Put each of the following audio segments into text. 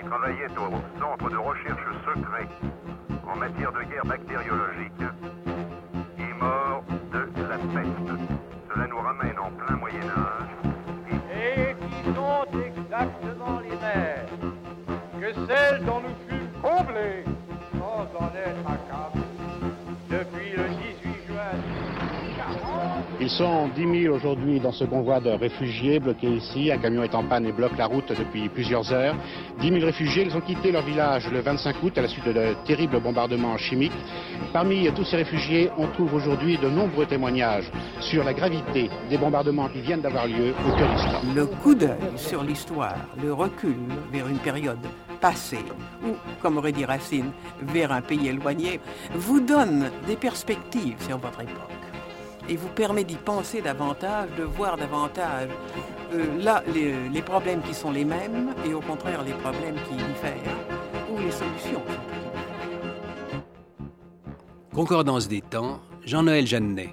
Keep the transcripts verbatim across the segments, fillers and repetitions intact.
travaillait au centre de recherche secret en matière de guerre bactériologique, est mort de la peste. Cela nous ramène en plein Moyen-Âge. Et qui sont exactement les mêmes que celles dont nous fûmes comblés sans en être accablés depuis le dix-huit juin mille neuf cent quarante. Ils sont dix mille aujourd'hui dans ce convoi de réfugiés bloqués ici. Un camion est en panne et bloque la route depuis plusieurs heures. dix mille réfugiés, ils ont quitté leur village le vingt-cinq août à la suite de terribles bombardements chimiques. Parmi tous ces réfugiés, on trouve aujourd'hui de nombreux témoignages sur la gravité des bombardements qui viennent d'avoir lieu au Kurdistan. Le coup d'œil sur l'histoire, le recul vers une période passée, ou, comme aurait dit Racine, vers un pays éloigné, vous donne des perspectives sur votre époque et vous permet d'y penser davantage, de voir davantage euh, là les, les problèmes qui sont les mêmes et au contraire les problèmes qui diffèrent ou les solutions. Concordance des temps, Jean-Noël Jeannet.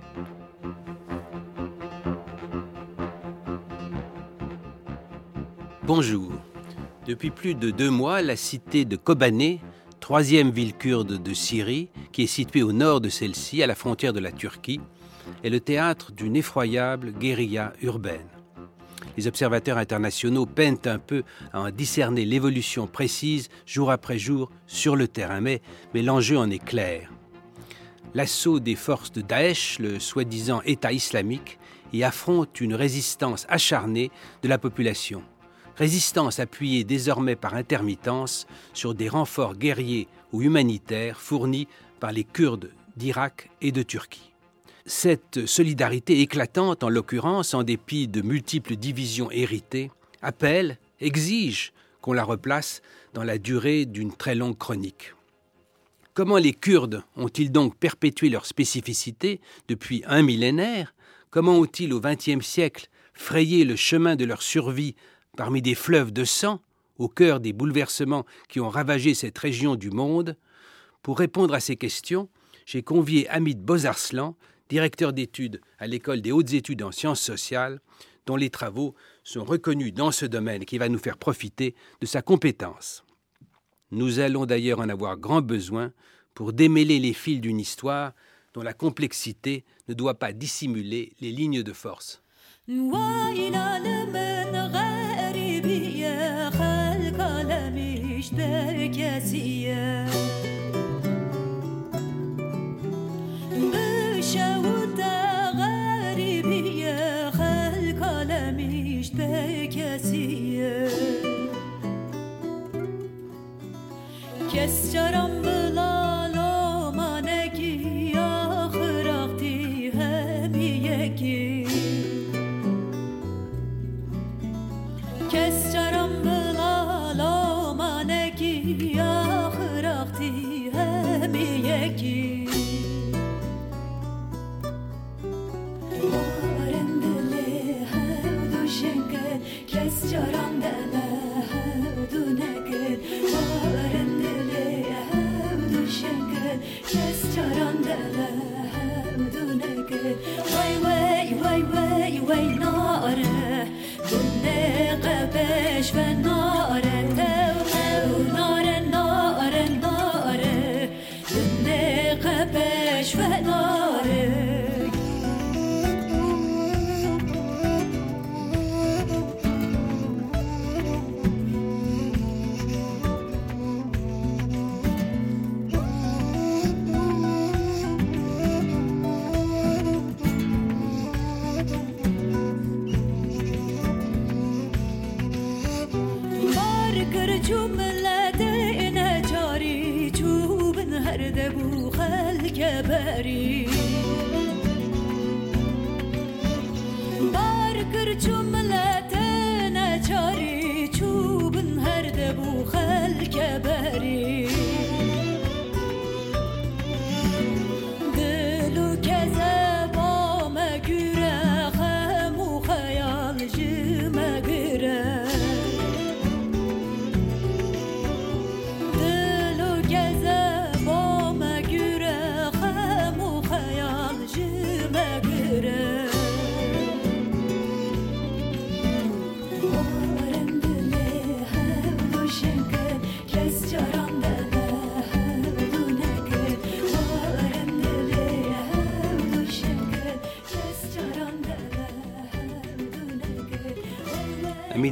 Bonjour. Depuis plus de deux mois, la cité de Kobané, troisième ville kurde de Syrie, qui est située au nord de celle-ci, à la frontière de la Turquie, est le théâtre d'une effroyable guérilla urbaine. Les observateurs internationaux peinent un peu à en discerner l'évolution précise jour après jour sur le terrain, mais, mais l'enjeu en est clair. L'assaut des forces de Daesh, le soi-disant État islamique, y affronte une résistance acharnée de la population. Résistance appuyée désormais par intermittence sur des renforts guerriers ou humanitaires fournis par les Kurdes d'Irak et de Turquie. Cette solidarité éclatante, en l'occurrence, en dépit de multiples divisions héritées, appelle, exige qu'on la replace dans la durée d'une très longue chronique. Comment les Kurdes ont-ils donc perpétué leur spécificité depuis un millénaire ? Comment ont-ils, au vingtième siècle, frayé le chemin de leur survie parmi des fleuves de sang, au cœur des bouleversements qui ont ravagé cette région du monde? Pour répondre à ces questions, j'ai convié Hamid Bozarslan, directeur d'études à l'École des hautes études en sciences sociales, dont les travaux sont reconnus dans ce domaine et qui va nous faire profiter de sa compétence. Nous allons d'ailleurs en avoir grand besoin pour démêler les fils d'une histoire dont la complexité ne doit pas dissimuler les lignes de force.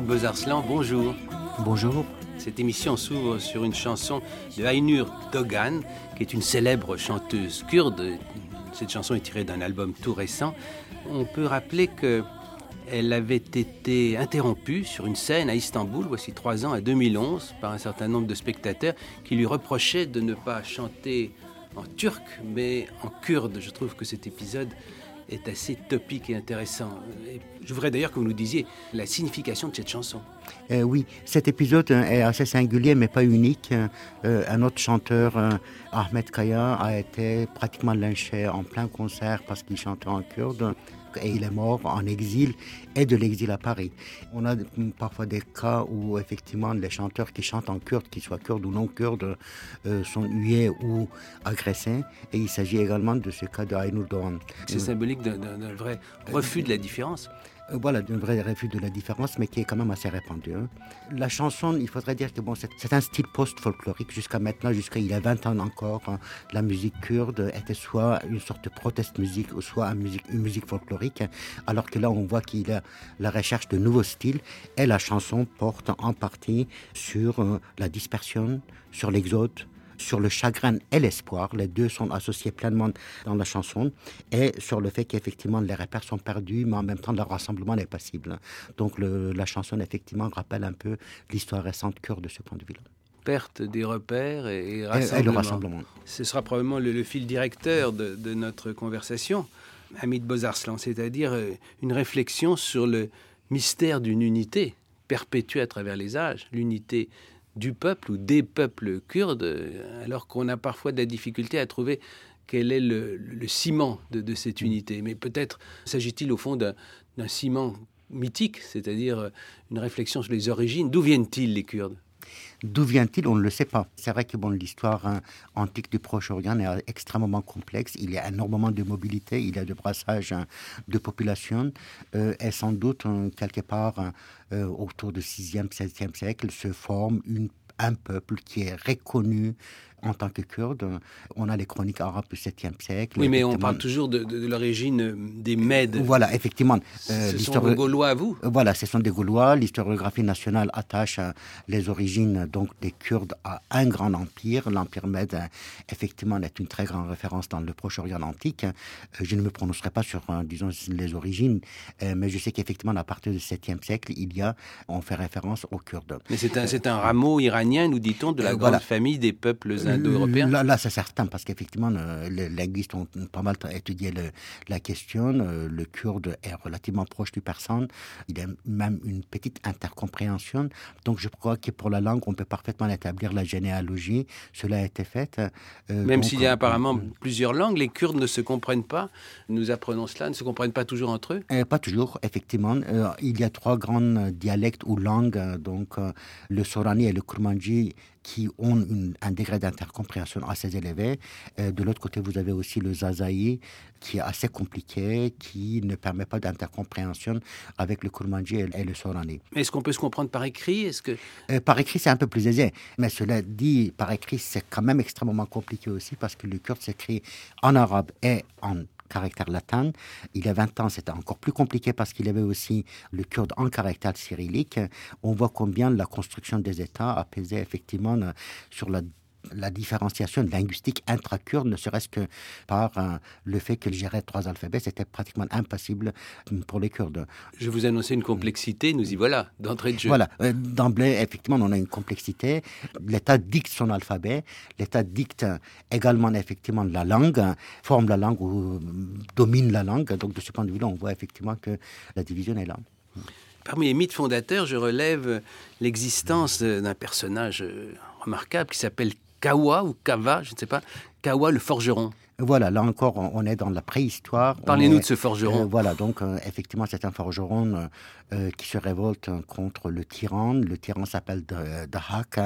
Hamid Bozarslan, bonjour. Bonjour. Cette émission s'ouvre sur une chanson de Aynur Doğan, qui est une célèbre chanteuse kurde. Cette chanson est tirée d'un album tout récent. On peut rappeler qu'elle avait été interrompue sur une scène à Istanbul, voici trois ans, à deux mille onze, par un certain nombre de spectateurs qui lui reprochaient de ne pas chanter en turc, mais en kurde. Je trouve que cet épisode est assez topique et intéressant. Et je voudrais d'ailleurs que vous nous disiez la signification de cette chanson. Euh, oui, cet épisode est assez singulier, mais pas unique. Euh, un autre chanteur, euh, Ahmet Kaya, a été pratiquement lynché en plein concert parce qu'il chantait en kurde. Et il est mort en exil et de l'exil à Paris. On a parfois des cas où effectivement les chanteurs qui chantent en kurde, qu'ils soient kurdes ou non kurdes, euh, sont hués ou agressés. Et il s'agit également de ce cas de Aynur Doğan. C'est symbolique d'un, d'un vrai refus de la différence. Voilà, d'un vrai refus de la différence, mais qui est quand même assez répandu. Hein. La chanson, il faudrait dire que bon, c'est, c'est un style post-folklorique. Jusqu'à maintenant, jusqu'à il y a vingt ans encore, hein, la musique kurde était soit une sorte de protest musique, ou soit une musique, une musique folklorique, alors que là, on voit qu'il y a la recherche de nouveaux styles, et la chanson porte en partie sur euh, la dispersion, sur l'exode, sur le chagrin et l'espoir. Les deux sont associés pleinement dans la chanson, et sur le fait qu'effectivement les repères sont perdus, mais en même temps le rassemblement n'est possible. Donc le, la chanson effectivement rappelle un peu l'histoire récente kurde de ce point de vue-là. Perte des repères et, et rassemblement. Et, et le rassemblement. Ce sera probablement le, le fil directeur de, de notre conversation, Hamid Bozarslan, c'est-à-dire une réflexion sur le mystère d'une unité perpétuée à travers les âges, l'unité du peuple ou des peuples kurdes, alors qu'on a parfois de la difficulté à trouver quel est le, le ciment de, de cette unité. Mais peut-être s'agit-il au fond d'un, d'un ciment mythique, c'est-à-dire une réflexion sur les origines. D'où viennent-ils les Kurdes ? D'où vient-il ? On ne le sait pas. C'est vrai que bon, l'histoire hein, antique du Proche-Orient est extrêmement complexe. Il y a énormément de mobilité, il y a de brassage hein, de population. Euh, et sans doute, hein, quelque part, euh, autour du sixième, septième siècle, se forme une, un peuple qui est reconnu en tant que kurde. On a les chroniques arabes du septième siècle. Oui, mais on parle toujours de, de, de l'origine des Mèdes. Voilà, effectivement. Euh, ce sont des Gaulois à vous ? Voilà, ce sont des Gaulois. L'historiographie nationale attache euh, les origines donc, des Kurdes à un grand empire. L'empire Mède, euh, effectivement, est une très grande référence dans le Proche-Orient antique. Euh, je ne me prononcerai pas sur, euh, disons, les origines, euh, mais je sais qu'effectivement, à partir du septième siècle, il y a, on fait référence aux Kurdes. Mais c'est un, c'est un rameau iranien, nous dit-on, de la euh, grande voilà. famille des peuples indo-européens. Là, là, c'est certain, parce qu'effectivement, euh, les linguistes ont pas mal étudié le, la question. Euh, le kurde est relativement proche du persan. Il y a même une petite intercompréhension. Donc, je crois que pour la langue, on peut parfaitement établir la généalogie. Cela a été fait. Euh, même donc, s'il y a apparemment euh, plusieurs langues, les Kurdes ne se comprennent pas. Nous apprenons cela, ne se comprennent pas toujours entre eux. euh, Pas toujours, effectivement. Euh, il y a trois grands dialectes ou langues, donc euh, le Sorani et le Kurmanji, qui ont une, un degré d'intercompréhension assez élevé. Euh, de l'autre côté, vous avez aussi le Zazaï, qui est assez compliqué, qui ne permet pas d'intercompréhension avec le Kurmanji et, et le Sorani. Est-ce qu'on peut se comprendre par écrit ? Est-ce que... euh, Par écrit, c'est un peu plus aisé. Mais cela dit, par écrit, c'est quand même extrêmement compliqué aussi, parce que le kurde s'écrit en arabe et en caractère latin. Il y a vingt ans, c'était encore plus compliqué parce qu'il y avait aussi le kurde en caractère cyrillique. On voit combien la construction des États a pesé effectivement sur la la différenciation linguistique intra-kurde, ne serait-ce que par euh, le fait qu'ils géraient trois alphabets, c'était pratiquement impossible pour les Kurdes. Je vous annonçais une complexité, nous y voilà, d'entrée de jeu. Voilà, euh, d'emblée, effectivement, on a une complexité. L'État dicte son alphabet, l'État dicte également, effectivement, la langue, forme la langue ou domine la langue. Donc, de ce point de vue-là, on voit effectivement que la division est là. Parmi les mythes fondateurs, je relève l'existence d'un personnage remarquable qui s'appelle Kawa ou Kava, je ne sais pas, Kawa le forgeron. Voilà, là encore, on est dans la préhistoire. Parlez-nous est, de ce forgeron. Euh, voilà, donc euh, effectivement, c'est un forgeron euh, qui se révolte contre le tyran. Le tyran s'appelle Dahak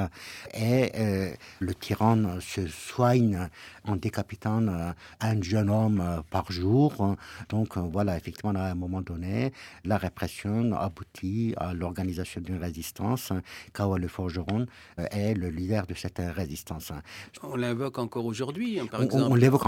et euh, le tyran se soigne en décapitant euh, un jeune homme euh, par jour. Donc euh, voilà, effectivement, à un moment donné, la répression aboutit à l'organisation d'une résistance. Kawa le forgeron euh, est le leader de cette résistance. On l'invoque encore aujourd'hui, hein, par on, exemple. On l'évoque en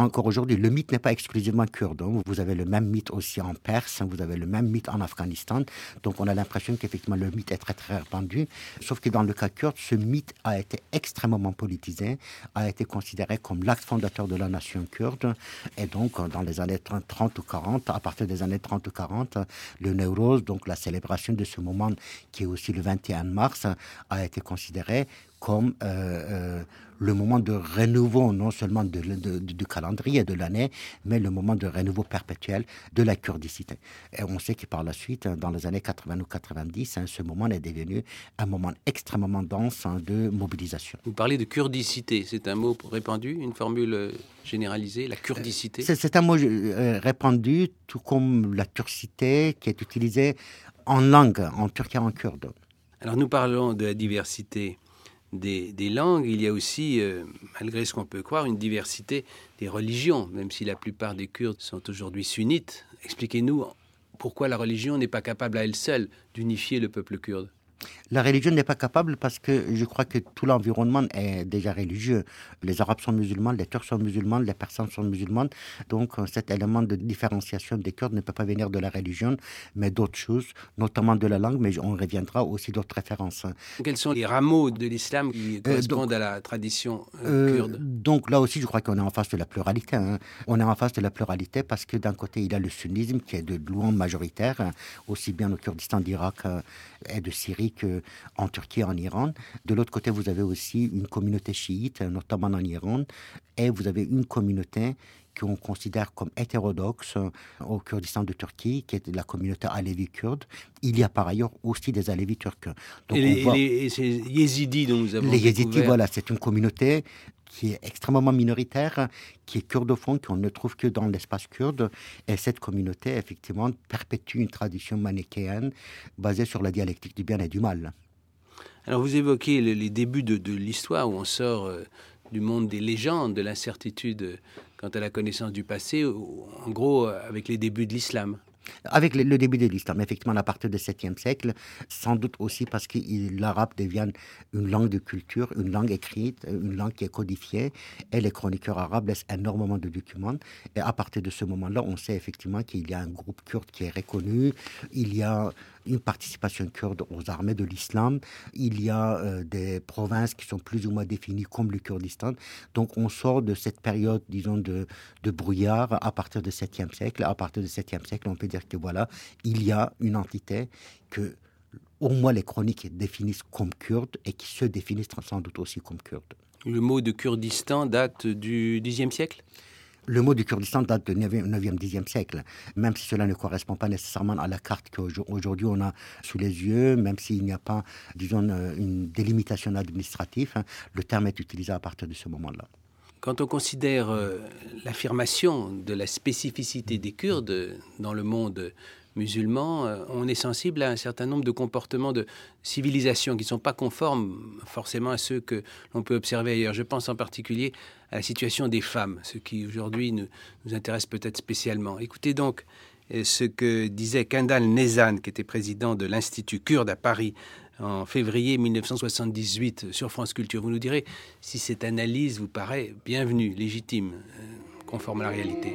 encore aujourd'hui, le mythe n'est pas exclusivement kurde. Hein. Vous avez le même mythe aussi en Perse, vous avez le même mythe en Afghanistan. Donc on a l'impression qu'effectivement le mythe est très très répandu. Sauf que dans le cas kurde, ce mythe a été extrêmement politisé, a été considéré comme l'acte fondateur de la nation kurde. Et donc dans les années trente ou quarante, à partir des années trente ou quarante, le Nowroz, donc la célébration de ce moment qui est aussi le vingt et un mars, a été considéré comme euh, euh, le moment de renouveau, non seulement de, de, de, du calendrier de l'année, mais le moment de renouveau perpétuel de la kurdicité. Et on sait que par la suite, dans les années quatre-vingts ou quatre-vingt-dix, hein, ce moment est devenu un moment extrêmement dense hein, de mobilisation. Vous parlez de kurdicité, c'est un mot répandu, une formule généralisée, la kurdicité? C'est, c'est un mot euh, répandu, tout comme la turcité qui est utilisée en langue, en turc et en kurde. Alors nous parlons de la diversité Des, des langues, il y a aussi, euh, malgré ce qu'on peut croire, une diversité des religions, même si la plupart des Kurdes sont aujourd'hui sunnites. Expliquez-nous pourquoi la religion n'est pas capable à elle seule d'unifier le peuple kurde. La religion n'est pas capable parce que je crois que tout l'environnement est déjà religieux. Les Arabes sont musulmans, les Turcs sont musulmans, les Persans sont musulmans. Donc cet élément de différenciation des Kurdes ne peut pas venir de la religion, mais d'autres choses, notamment de la langue, mais on reviendra aussi d'autres références. Quels sont les rameaux de l'islam qui correspondent euh, donc, à la tradition euh, kurde? euh, Donc là aussi, je crois qu'on est en face de la pluralité. Hein. On est en face de la pluralité parce que d'un côté, il y a le sunnisme qui est de loin majoritaire, aussi bien au Kurdistan d'Irak et de Syrie qu'en Turquie et en Iran. De l'autre côté, vous avez aussi une communauté chiite, notamment en Iran, et vous avez une communauté qu'on considère comme hétérodoxe au Kurdistan de Turquie, qui est la communauté alévi kurde. Il y a par ailleurs aussi des alévis turcs. Donc et, les, voit... et, les, et ces yézidis dont nous avons Les découvert... yézidis, voilà, c'est une communauté qui est extrêmement minoritaire, qui est kurdophone, qu'on ne trouve que dans l'espace kurde. Et cette communauté, effectivement, perpétue une tradition manichéenne basée sur la dialectique du bien et du mal. Alors, vous évoquez le, les débuts de, de l'histoire, où on sort euh, du monde des légendes, de l'incertitude euh, quant à la connaissance du passé, où, en gros, euh, avec les débuts de l'islam. Avec le, le début de l'islam, effectivement, à partir du septième siècle, sans doute aussi parce que il, l'arabe devient une langue de culture, une langue écrite, une langue qui est codifiée, et les chroniqueurs arabes laissent énormément de documents. Et à partir de ce moment-là, on sait effectivement qu'il y a un groupe kurde qui est reconnu, il y a une participation kurde aux armées de l'islam, il y a euh, des provinces qui sont plus ou moins définies comme le Kurdistan. Donc on sort de cette période, disons, de, de brouillard à partir du septième siècle. À partir du septième siècle, on peut dire que voilà, il y a une entité que au moins les chroniques définissent comme kurde et qui se définissent sans doute aussi comme kurde. Le mot de Kurdistan date du dixième siècle ? Le mot du Kurdistan date du neuvième dixième siècle, même si cela ne correspond pas nécessairement à la carte qu'aujourd'hui on a sous les yeux, même s'il n'y a pas, disons, une délimitation administrative, hein, le terme est utilisé à partir de ce moment-là. Quand on considère euh, l'affirmation de la spécificité des Kurdes dans le monde musulman, euh, on est sensible à un certain nombre de comportements de civilisation qui ne sont pas conformes forcément à ceux que l'on peut observer ailleurs. Je pense en particulier à la situation des femmes, ce qui aujourd'hui nous, nous intéresse peut-être spécialement. Écoutez donc ce que disait Kendal Nezan, qui était président de l'Institut kurde à Paris, en février dix-neuf cent soixante-dix-huit sur France Culture. Vous nous direz si cette analyse vous paraît bienvenue, légitime, euh, conforme à la réalité.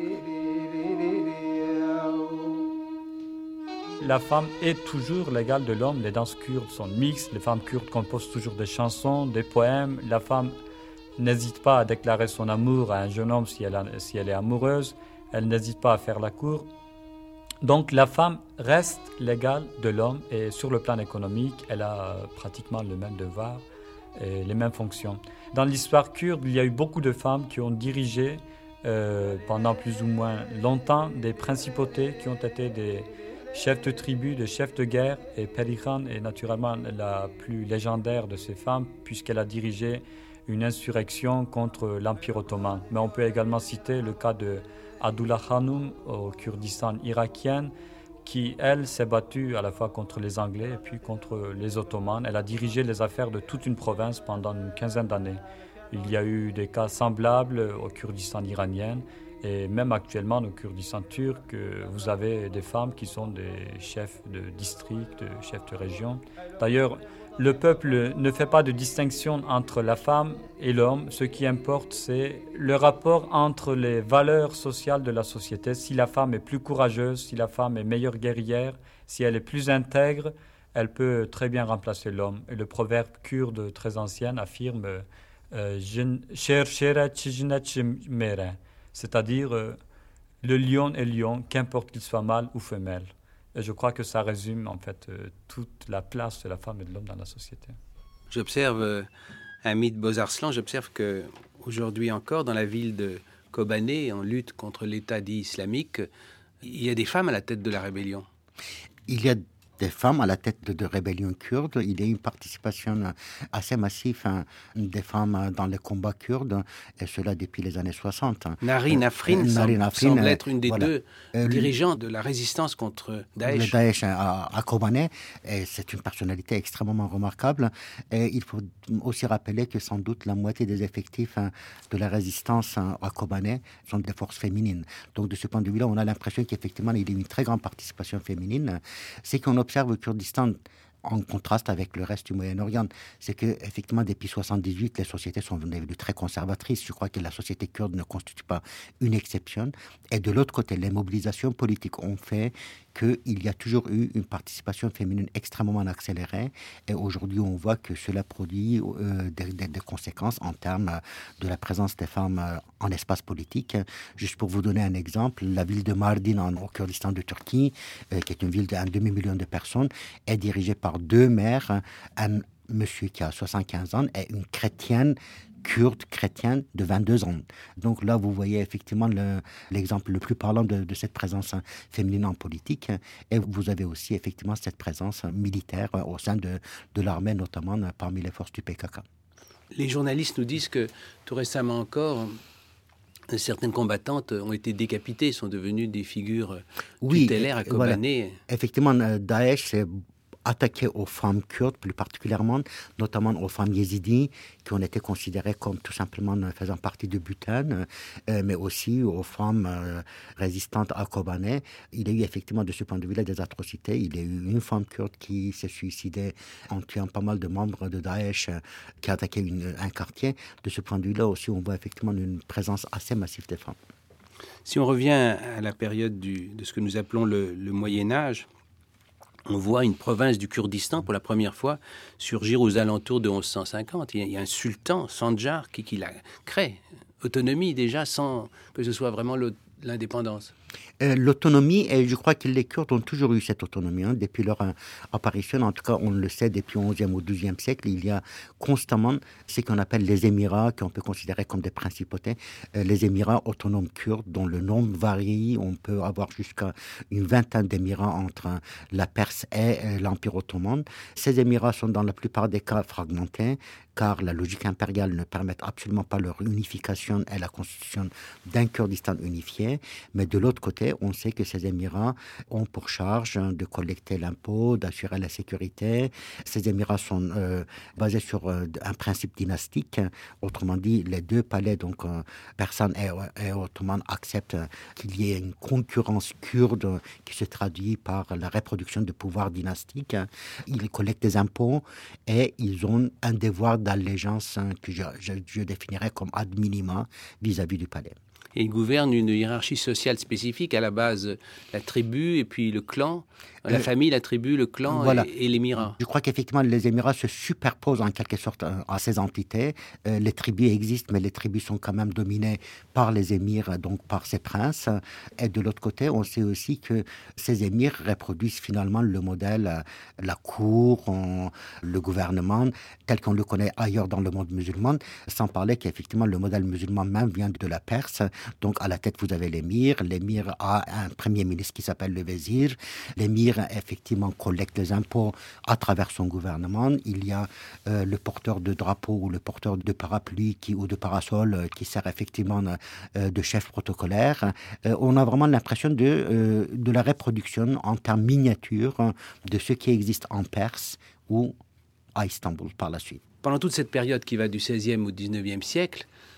La femme est toujours l'égale de l'homme. Les danses kurdes sont mixtes. Les femmes kurdes composent toujours des chansons, des poèmes. La femme n'hésite pas à déclarer son amour à un jeune homme si elle, a, si elle est amoureuse. Elle n'hésite pas à faire la cour. Donc la femme reste l'égale de l'homme et sur le plan économique, elle a pratiquement le même devoir et les mêmes fonctions. Dans l'histoire kurde, il y a eu beaucoup de femmes qui ont dirigé euh, pendant plus ou moins longtemps des principautés qui ont été des chefs de tribu, des chefs de guerre, et Perihan est naturellement la plus légendaire de ces femmes puisqu'elle a dirigé une insurrection contre l'Empire ottoman. Mais on peut également citer le cas de Abdullah Khanum au Kurdistan irakien, qui, elle, s'est battue à la fois contre les Anglais et puis contre les Ottomans. Elle a dirigé les affaires de toute une province pendant une quinzaine d'années. Il y a eu des cas semblables au Kurdistan iranien et même actuellement au Kurdistan turc, vous avez des femmes qui sont des chefs de district, des chefs de région. D'ailleurs, Le peuple ne fait pas de distinction entre la femme et l'homme. Ce qui importe, c'est le rapport entre les valeurs sociales de la société. Si la femme est plus courageuse, si la femme est meilleure guerrière, si elle est plus intègre, elle peut très bien remplacer l'homme. Et le proverbe kurde très ancien affirme euh, c'est-à-dire euh, le lion est lion, qu'importe qu'il soit mâle ou femelle. Et je crois que ça résume en fait euh, toute la place de la femme et de l'homme dans la société. J'observe, euh, Hamid Bozarslan, j'observe qu'aujourd'hui encore, dans la ville de Kobané, en lutte contre l'État dit islamique, il y a des femmes à la tête de la rébellion. Il y a des femmes à la tête de, de rébellions kurdes. Il y a une participation assez massive hein, des femmes dans les combats kurdes, et cela depuis les années soixante. Narin Afrin euh, semble, Afrin, semble être une des voilà. deux euh, dirigeants de la résistance contre Daesh. Le Daesh à, à Kobané, et c'est une personnalité extrêmement remarquable. Et il faut aussi rappeler que sans doute la moitié des effectifs hein, de la résistance hein, à Kobané sont des forces féminines. Donc de ce point de vue-là, on a l'impression qu'effectivement, il y a une très grande participation féminine. C'est qu'on observe au Kurdistan, en contraste avec le reste du Moyen-Orient, c'est que effectivement depuis soixante-dix-huit, les sociétés sont devenues très conservatrices. Je crois que la société kurde ne constitue pas une exception. Et de l'autre côté, les mobilisations politiques ont fait qu'il y a toujours eu une participation féminine extrêmement accélérée. Et aujourd'hui, on voit que cela produit euh, des, des, des conséquences en termes de la présence des femmes euh, en espace politique. Juste pour vous donner un exemple, la ville de Mardin, en, au Kurdistan de Turquie, euh, qui est une ville d'un demi-million de personnes, est dirigée par deux maires, un monsieur qui a soixante-quinze ans et une chrétienne kurde chrétienne de vingt-deux ans. Donc là, vous voyez effectivement le, l'exemple le plus parlant de, de cette présence féminine en politique. Et vous avez aussi effectivement cette présence militaire au sein de, de l'armée, notamment parmi les forces du P K K. Les journalistes nous disent que tout récemment encore, certaines combattantes ont été décapitées, sont devenues des figures oui, tutélaires à Kobané. Voilà. Effectivement, Daesh, c'est attaqué aux femmes kurdes plus particulièrement, notamment aux femmes yézidis qui ont été considérées comme tout simplement faisant partie de butin, euh, mais aussi aux femmes euh, résistantes à Kobané. Il y a eu effectivement de ce point de vue-là des atrocités. Il y a eu une femme kurde qui s'est suicidée en tuant pas mal de membres de Daesh euh, qui a attaqué une, un quartier. De ce point de vue-là aussi, on voit effectivement une présence assez massive des femmes. Si on revient à la période du, de ce que nous appelons le, le Moyen-Âge, on voit une province du Kurdistan pour la première fois surgir aux alentours de onze cent cinquante. Il y a un sultan, Sanjar, qui, qui la crée. Autonomie déjà, sans que ce soit vraiment l'indépendance. Euh, l'autonomie, et je crois que les Kurdes ont toujours eu cette autonomie, hein, depuis leur euh, apparition, en tout cas on le sait depuis le onzième ou douzième siècle, il y a constamment ce qu'on appelle les Émirats, qu'on peut considérer comme des principautés, euh, les Émirats autonomes kurdes, dont le nombre varie, on peut avoir jusqu'à une vingtaine d'Émirats entre euh, la Perse et euh, l'Empire ottoman. Ces Émirats sont dans la plupart des cas fragmentés, car la logique impériale ne permet absolument pas leur unification et la constitution d'un Kurdistan unifié, mais de l'autre côté, on sait que ces Émirats ont pour charge de collecter l'impôt, d'assurer la sécurité. Ces Émirats sont euh, basés sur euh, un principe dynastique. Autrement dit, les deux palais, donc euh, persane et, et ottoman, acceptent qu'il y ait une concurrence kurde qui se traduit par la reproduction de pouvoir dynastique. Ils collectent des impôts et ils ont un devoir d'allégeance que je, je, je définirais comme ad minima vis-à-vis du palais. Et ils gouvernent une hiérarchie sociale spécifique, à la base la tribu et puis le clan, la euh, famille, la tribu, le clan voilà. et, et l'émirat. Je crois qu'effectivement les émirats se superposent en quelque sorte à ces entités. Euh, les tribus existent, mais les tribus sont quand même dominées par les émirs, donc par ces princes. Et de l'autre côté, on sait aussi que ces émirs reproduisent finalement le modèle, la cour, on, le gouvernement, tel qu'on le connaît ailleurs dans le monde musulman, sans parler qu'effectivement le modèle musulman même vient de la Perse. Donc à la tête, vous avez l'émir. L'émir a un premier ministre qui s'appelle le vizir. L'émir, effectivement, collecte les impôts à travers son gouvernement. Il y a euh, le porteur de drapeau ou le porteur de parapluie qui, ou de parasol euh, qui sert effectivement euh, de chef protocolaire. Euh, on a vraiment l'impression de, euh, de la reproduction en termes miniatures de ce qui existe en Perse ou à Istanbul par la suite. Pendant toute cette période qui va du seizième au dix-neuvième siècle,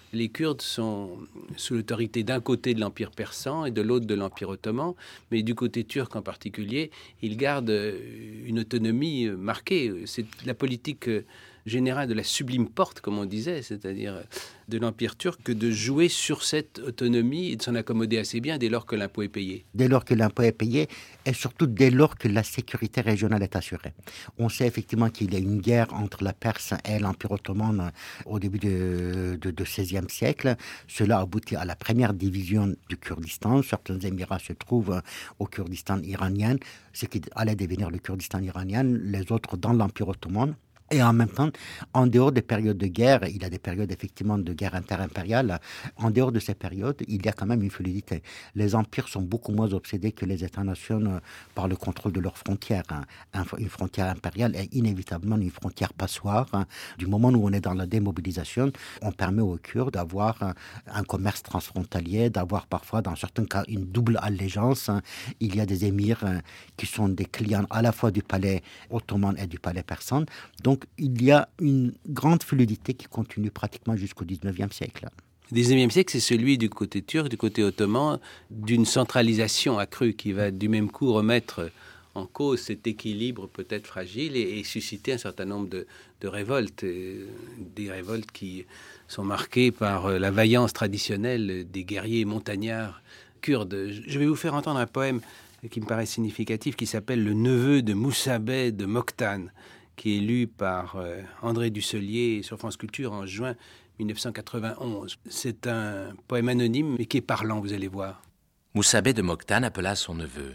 Les Kurdes sont sous l'autorité d'un côté de l'Empire persan et de l'autre de l'Empire ottoman, mais du côté turc en particulier, ils gardent une autonomie marquée. C'est la politique générale de la sublime porte, comme on disait, c'est-à-dire de l'Empire turc, que de jouer sur cette autonomie et de s'en accommoder assez bien dès lors que l'impôt est payé. Dès lors que l'impôt est payé et surtout dès lors que la sécurité régionale est assurée. On sait effectivement qu'il y a une guerre entre la Perse et l'Empire ottoman au début du de, de seizième siècle. Cela aboutit à la première division du Kurdistan. Certains émirats se trouvent au Kurdistan iranien, ce qui allait devenir le Kurdistan iranien, les autres dans l'Empire ottoman. Et en même temps, en dehors des périodes de guerre, il y a des périodes effectivement de guerre interimpériale, en dehors de ces périodes, il y a quand même une fluidité. Les empires sont beaucoup moins obsédés que les États-nations par le contrôle de leurs frontières. Une frontière impériale est inévitablement une frontière passoire. Du moment où on est dans la démobilisation, on permet aux Kurdes d'avoir un commerce transfrontalier, d'avoir parfois, dans certains cas, une double allégeance. Il y a des émirs qui sont des clients à la fois du palais ottoman et du palais persan. Donc, Donc, il y a une grande fluidité qui continue pratiquement jusqu'au dix-neuvième siècle. Le dix-neuvième siècle, c'est celui du côté turc, du côté ottoman, d'une centralisation accrue qui va du même coup remettre en cause cet équilibre peut-être fragile et, et susciter un certain nombre de, de révoltes, des révoltes qui sont marquées par la vaillance traditionnelle des guerriers montagnards kurdes. Je vais vous faire entendre un poème qui me paraît significatif, qui s'appelle « Le neveu de Moussa Bey de Mokhtan », qui est lu par euh, André Dusselier sur France Culture en juin dix-neuf cent quatre-vingt-onze. C'est un poème anonyme, mais qui est parlant, vous allez voir. Moussa Bey de Mokhtan appela son neveu.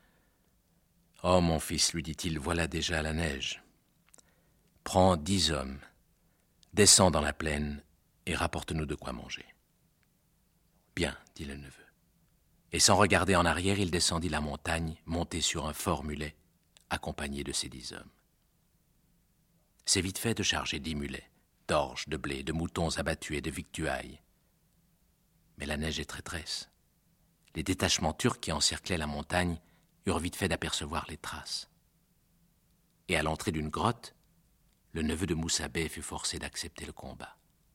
« Oh, mon fils, lui dit-il, voilà déjà la neige. Prends dix hommes, descends dans la plaine et rapporte-nous de quoi manger. »« Bien, dit le neveu. » Et sans regarder en arrière, il descendit la montagne, monté sur un fort mulet, accompagné de ses dix hommes. C'est vite fait de charger dix mulets, d'orge, de blé, de moutons abattus et de victuailles. Mais la neige est traîtresse. Les détachements turcs qui encerclaient la montagne eurent vite fait d'apercevoir les traces. Et à l'entrée d'une grotte, le neveu de Moussa Bey fut forcé d'accepter le combat.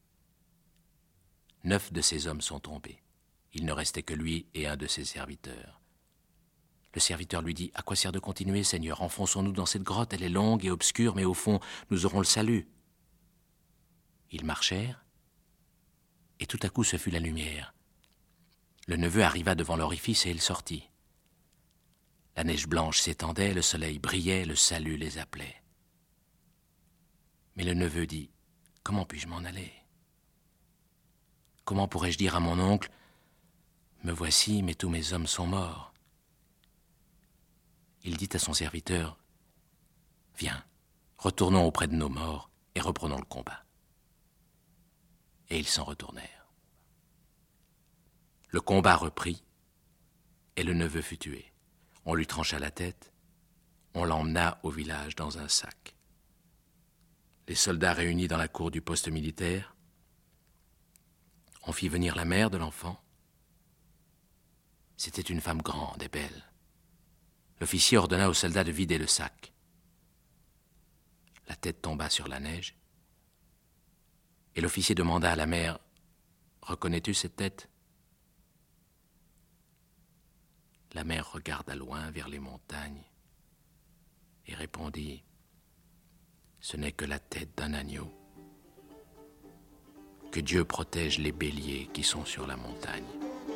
Neuf de ses hommes sont tombés. Il ne restait que lui et un de ses serviteurs. Le serviteur lui dit « À quoi sert de continuer, Seigneur? Enfonçons-nous dans cette grotte, elle est longue et obscure, mais au fond, nous aurons le salut. » Ils marchèrent, et tout à coup ce fut la lumière. Le neveu arriva devant l'orifice et il sortit. La neige blanche s'étendait, le soleil brillait, le salut les appelait. Mais le neveu dit « Comment puis-je m'en aller? Comment pourrais-je dire à mon oncle « Me voici, mais tous mes hommes sont morts ?» Il dit à son serviteur « Viens, retournons auprès de nos morts et reprenons le combat. » Et ils s'en retournèrent. Le combat reprit et le neveu fut tué. On lui trancha la tête, on l'emmena au village dans un sac. Les soldats réunis dans la cour du poste militaire, on fit venir la mère de l'enfant. C'était une femme grande et belle. L'officier ordonna aux soldats de vider le sac. La tête tomba sur la neige, et l'officier demanda à la mère « Reconnais-tu cette tête ?» La mère regarda loin vers les montagnes et répondit « Ce n'est que la tête d'un agneau. Que Dieu protège les béliers qui sont sur la montagne. »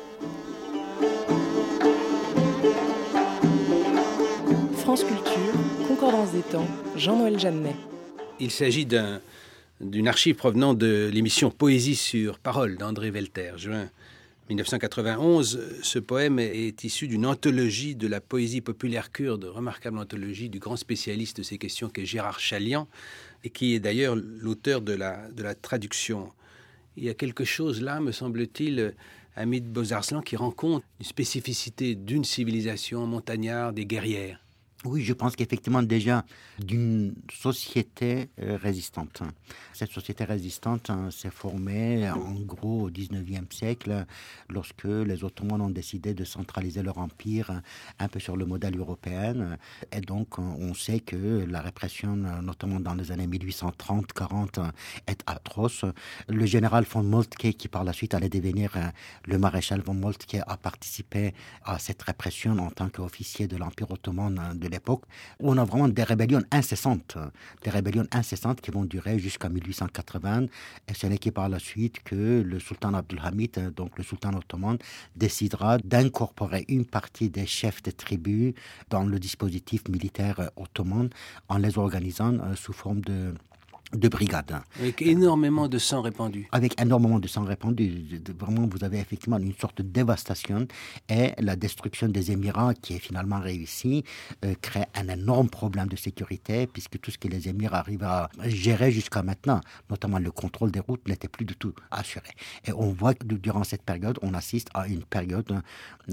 France Culture, Concordance des temps, Jean-Noël Jeannet. Il s'agit d'un, d'une archive provenant de l'émission Poésie sur parole d'André Velter, juin dix-neuf cent quatre-vingt-onze. Ce poème est issu d'une anthologie de la poésie populaire kurde, remarquable anthologie du grand spécialiste de ces questions qu'est Gérard Chalian, et qui est d'ailleurs l'auteur de la, de la traduction. Il y a quelque chose là, me semble-t-il, Hamid Bozarslan, qui rend compte d'une spécificité d'une civilisation montagnarde et guerrière. Oui, je pense qu'effectivement déjà d'une société euh, résistante. Cette société résistante hein, s'est formée en gros au dix-neuvième siècle lorsque les Ottomans ont décidé de centraliser leur empire un peu sur le modèle européen. Et donc on sait que la répression, notamment dans les années mille huit cent trente quarante, est atroce. Le général von Moltke, qui par la suite allait devenir le maréchal von Moltke, a participé à cette répression en tant qu'officier de l'Empire ottoman de l'époque. On a vraiment des rébellions incessantes, des rébellions incessantes qui vont durer jusqu'à mille huit cent quatre-vingts. Et ce n'est que par la suite que le sultan Abdülhamid, donc le sultan ottoman, décidera d'incorporer une partie des chefs de tribus dans le dispositif militaire ottoman en les organisant sous forme de de brigades. Avec énormément de sang répandu. Avec énormément de sang répandu. Vraiment, vous avez effectivement une sorte de dévastation et la destruction des Émirats qui est finalement réussie euh, crée un énorme problème de sécurité puisque tout ce que les Émirats arrivent à gérer jusqu'à maintenant, notamment le contrôle des routes, n'était plus du tout assuré. Et on voit que durant cette période, on assiste à une période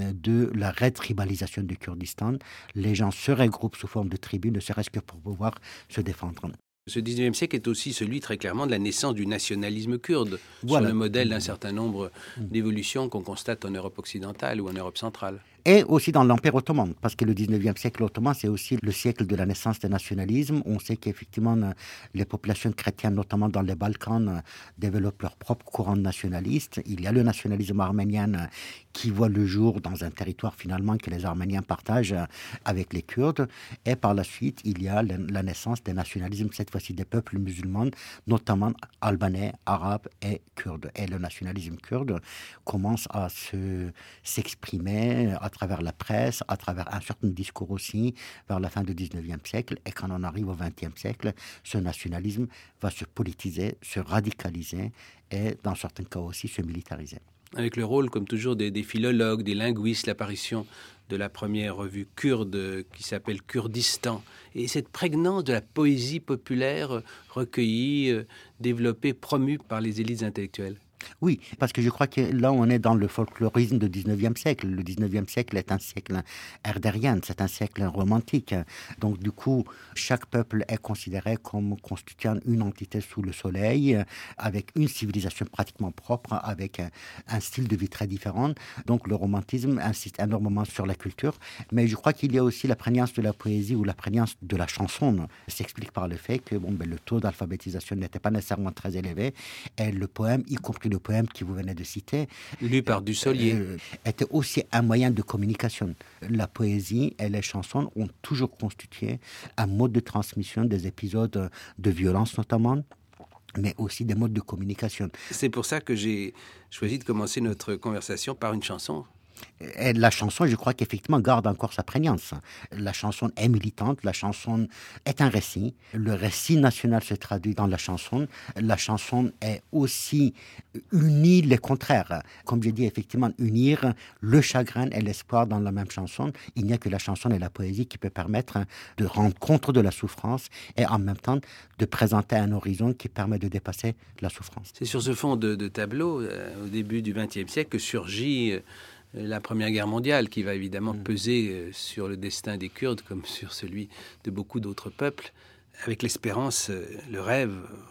de la retribalisation du Kurdistan. Les gens se regroupent sous forme de tribus, ne serait-ce que pour pouvoir se défendre. Ce dix-neuvième siècle est aussi celui très clairement de la naissance du nationalisme kurde, voilà. Sur le modèle d'un certain nombre d'évolutions qu'on constate en Europe occidentale ou en Europe centrale. Et aussi dans l'Empire ottoman, parce que le dix-neuvième siècle ottoman, c'est aussi le siècle de la naissance des nationalismes. On sait qu'effectivement, les populations chrétiennes, notamment dans les Balkans, développent leur propre courant nationaliste. Il y a le nationalisme arménien qui voit le jour dans un territoire finalement que les Arméniens partagent avec les Kurdes. Et par la suite, il y a la naissance des nationalismes, cette fois-ci des peuples musulmans, notamment albanais, arabes et kurdes. Et le nationalisme kurde commence à se, s'exprimer à travers la presse, à travers un certain discours aussi, vers la fin du dix-neuvième siècle. Et quand on arrive au vingtième siècle, ce nationalisme va se politiser, se radicaliser et, dans certains cas aussi, se militariser. Avec le rôle, comme toujours, des, des philologues, des linguistes, l'apparition de la première revue kurde qui s'appelle Kurdistan, et cette prégnance de la poésie populaire recueillie, développée, promue par les élites intellectuelles. Oui, parce que je crois que là, on est dans le folklorisme du dix-neuvième siècle. Le dix-neuvième siècle est un siècle herderien, c'est un siècle romantique. Donc, du coup, chaque peuple est considéré comme constituant une entité sous le soleil, avec une civilisation pratiquement propre, avec un style de vie très différent. Donc, le romantisme insiste énormément sur la culture. Mais je crois qu'il y a aussi la prégnance de la poésie ou la prégnance de la chanson. Ça s'explique par le fait que bon, ben, le taux d'alphabétisation n'était pas nécessairement très élevé. Et le poème, y compris le poème que vous venez de citer, lu par Dussolier, euh, était aussi un moyen de communication. La poésie et les chansons ont toujours constitué un mode de transmission des épisodes de violence notamment, mais aussi des modes de communication. C'est pour ça que j'ai choisi de commencer notre conversation par une chanson. Et la chanson, je crois qu'effectivement, garde encore sa prégnance. La chanson est militante, la chanson est un récit. Le récit national se traduit dans la chanson. La chanson est aussi unie les contraires. Comme j'ai dit, effectivement, unir le chagrin et l'espoir dans la même chanson. Il n'y a que la chanson et la poésie qui peut permettre de rendre compte de la souffrance et en même temps de présenter un horizon qui permet de dépasser la souffrance. C'est sur ce fond de, de tableau, euh, au début du vingtième siècle, que surgit euh, la Première Guerre mondiale, qui va évidemment mmh. peser euh, sur le destin des Kurdes comme sur celui de beaucoup d'autres peuples, avec l'espérance, euh, le rêve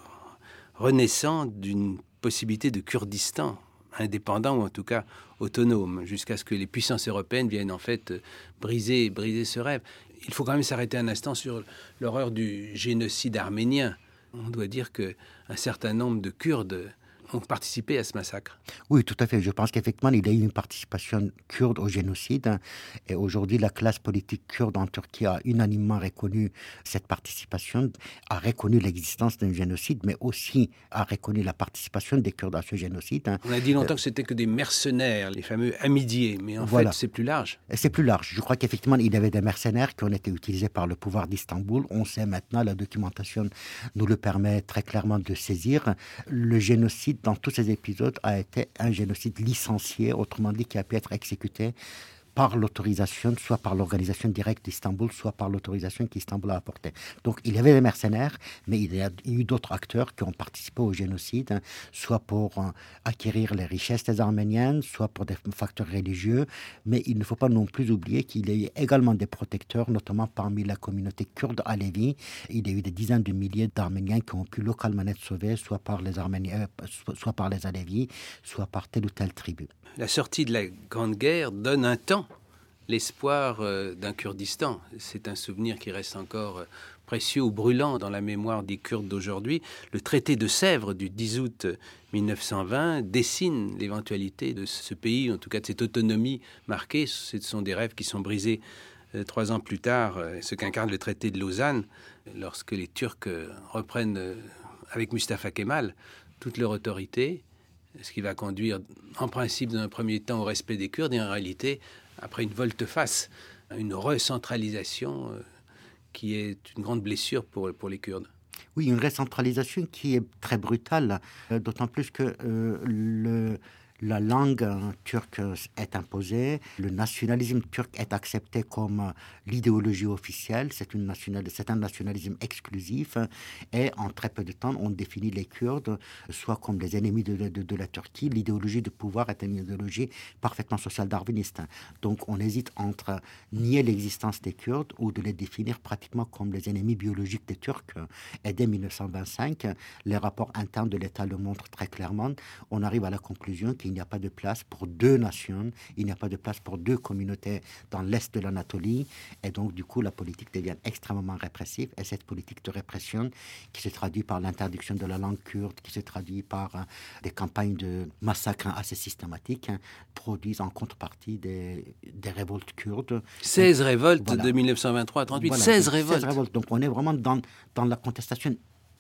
renaissant d'une possibilité de Kurdistan indépendant ou en tout cas autonome, jusqu'à ce que les puissances européennes viennent en fait euh, briser, briser ce rêve. Il faut quand même s'arrêter un instant sur l'horreur du génocide arménien. On doit dire qu'un certain nombre de Kurdes ont participé à ce massacre. Oui, tout à fait. Je pense qu'effectivement, il y a eu une participation kurde au génocide. Et aujourd'hui, la classe politique kurde en Turquie a unanimement reconnu cette participation, a reconnu l'existence d'un génocide, mais aussi a reconnu la participation des Kurdes à ce génocide. On a dit longtemps euh, que c'était que des mercenaires, les fameux hamidiés, mais en voilà. fait, c'est plus large. C'est plus large. Je crois qu'effectivement, il y avait des mercenaires qui ont été utilisés par le pouvoir d'Istanbul. On sait maintenant, la documentation nous le permet très clairement de saisir. Le génocide dans tous ces épisodes a été un génocide licencié, autrement dit qui a pu être exécuté par l'autorisation, soit par l'organisation directe d'Istanbul, soit par l'autorisation qu'Istanbul a apportée. Donc il y avait des mercenaires, mais il y a eu d'autres acteurs qui ont participé au génocide, hein, soit pour euh, acquérir les richesses des Arméniens, soit pour des facteurs religieux. Mais il ne faut pas non plus oublier qu'il y a eu également des protecteurs, notamment parmi la communauté kurde alévi. Il y a eu des dizaines de milliers d'Arméniens qui ont pu localement être sauvés, soit par les Arméniens, euh, soit, soit par les Alévis, soit par telle ou telle tribu. La sortie de la Grande Guerre donne un temps l'espoir euh, d'un Kurdistan. C'est un souvenir qui reste encore euh, précieux ou brûlant dans la mémoire des Kurdes d'aujourd'hui. Le traité de Sèvres du dix août mille neuf cent vingt dessine l'éventualité de ce pays, en tout cas de cette autonomie marquée. Ce sont des rêves qui sont brisés euh, trois ans plus tard, euh, ce qu'incarne le traité de Lausanne, lorsque les Turcs euh, reprennent euh, avec Mustafa Kemal toute leur autorité, ce qui va conduire en principe dans un premier temps au respect des Kurdes et en réalité, après une volte-face, une recentralisation euh, qui est une grande blessure pour, pour les Kurdes. Oui, une recentralisation qui est très brutale, euh, d'autant plus que euh, le... La langue euh, turque est imposée, le nationalisme turc est accepté comme euh, l'idéologie officielle, c'est, une nationale, c'est un nationalisme exclusif euh, et en très peu de temps on définit les Kurdes euh, soit comme les ennemis de, de, de la Turquie. L'idéologie de pouvoir est une idéologie parfaitement social-darwiniste. Donc on hésite entre nier l'existence des Kurdes ou de les définir pratiquement comme les ennemis biologiques des Turcs. Et dès mille neuf cent vingt-cinq, les rapports internes de l'État le montrent très clairement. On arrive à la conclusion que il n'y a pas de place pour deux nations, il n'y a pas de place pour deux communautés dans l'est de l'Anatolie, et donc du coup la politique devient extrêmement répressive, et cette politique de répression qui se traduit par l'interdiction de la langue kurde, qui se traduit par euh, des campagnes de massacres assez systématiques, hein, produisent en contrepartie des, des révoltes kurdes. seize donc, révoltes voilà. de mille neuf cent vingt-trois à trente-huit, Voilà, seize révoltes. seize révoltes. Donc on est vraiment dans, dans la contestation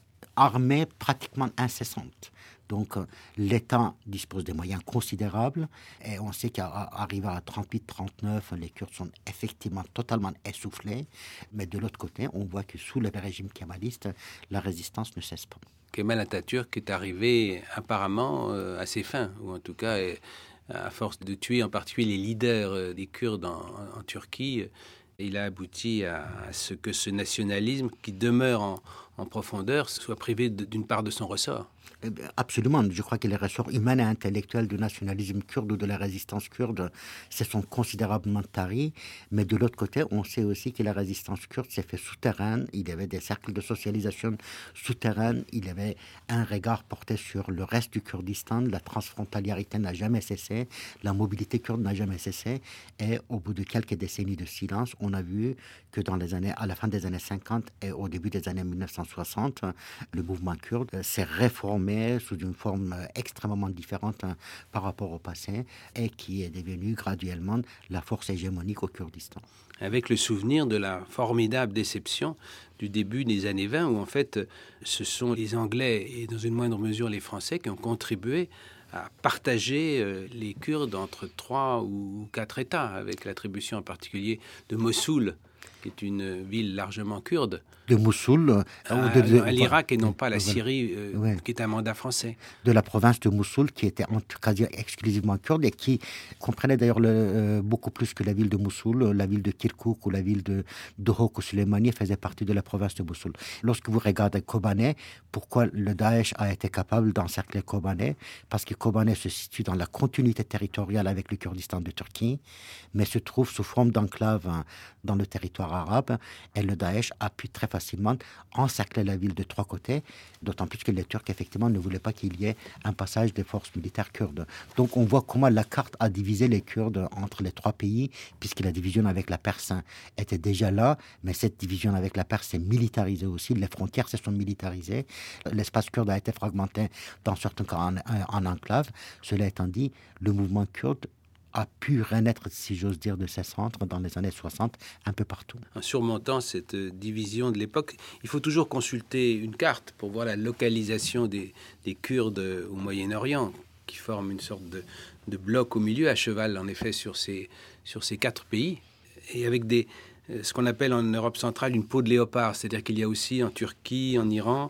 armée pratiquement incessante. Donc, euh, l'État dispose des moyens considérables et on sait qu'arrivé à trente-huit trente-neuf, les Kurdes sont effectivement totalement essoufflés. Mais de l'autre côté, on voit que sous le régime kémaliste, la résistance ne cesse pas. Kemal Atatürk est arrivé apparemment euh, à ses fins, ou en tout cas, euh, à force de tuer en particulier les leaders euh, des Kurdes en, en Turquie, euh, il a abouti à, à ce que ce nationalisme qui demeure en, en profondeur soit privé de, d'une part de son ressort. Absolument. Je crois que les ressorts humains et intellectuels du nationalisme kurde ou de la résistance kurde se sont considérablement taris. Mais de l'autre côté, on sait aussi que la résistance kurde s'est fait souterraine. Il y avait des cercles de socialisation souterraines. Il y avait un regard porté sur le reste du Kurdistan. La transfrontaliérité n'a jamais cessé. La mobilité kurde n'a jamais cessé. Et au bout de quelques décennies de silence, on a vu que dans les années, à la fin des années cinquante et au début des années mille neuf cent soixante, le mouvement kurde s'est réformé sous une forme extrêmement différente hein, par rapport au passé et qui est devenue graduellement la force hégémonique au Kurdistan. Avec le souvenir de la formidable déception du début des années vingt où en fait ce sont les Anglais et dans une moindre mesure les Français qui ont contribué à partager euh, les Kurdes entre trois ou quatre États, avec l'attribution en particulier de Mossoul, qui est une ville largement kurde. De Mossoul à, de, de, à l'Irak et non pas la voilà. Syrie, euh, ouais. qui est un mandat français. De la province de Mossoul, qui était en tout cas exclusivement kurde et qui comprenait d'ailleurs le, euh, beaucoup plus que la ville de Mossoul, la ville de Kirkouk ou la ville de Dohok ou Suleymanie faisait partie de la province de Mossoul. Lorsque vous regardez Kobané, pourquoi le Daesh a été capable d'encercler Kobané? Parce que Kobané se situe dans la continuité territoriale avec le Kurdistan de Turquie, mais se trouve sous forme d'enclave hein, dans le territoire arabe, et le Daesh a pu très facilement encercler la ville de trois côtés, d'autant plus que les Turcs, effectivement, ne voulaient pas qu'il y ait un passage des forces militaires kurdes. Donc on voit comment la carte a divisé les Kurdes entre les trois pays, puisque la division avec la Perse était déjà là, mais cette division avec la Perse s'est militarisée aussi, les frontières se sont militarisées, l'espace kurde a été fragmenté dans certains cas en, en enclave. Cela étant dit, le mouvement kurde a pu renaître, si j'ose dire, de ses centres dans les années soixante, un peu partout. En surmontant cette division de l'époque, il faut toujours consulter une carte pour voir la localisation des, des Kurdes au Moyen-Orient, qui forment une sorte de, de bloc au milieu, à cheval en effet sur ces, sur ces quatre pays, et avec des, ce qu'on appelle en Europe centrale une peau de léopard, c'est-à-dire qu'il y a aussi en Turquie, en Iran,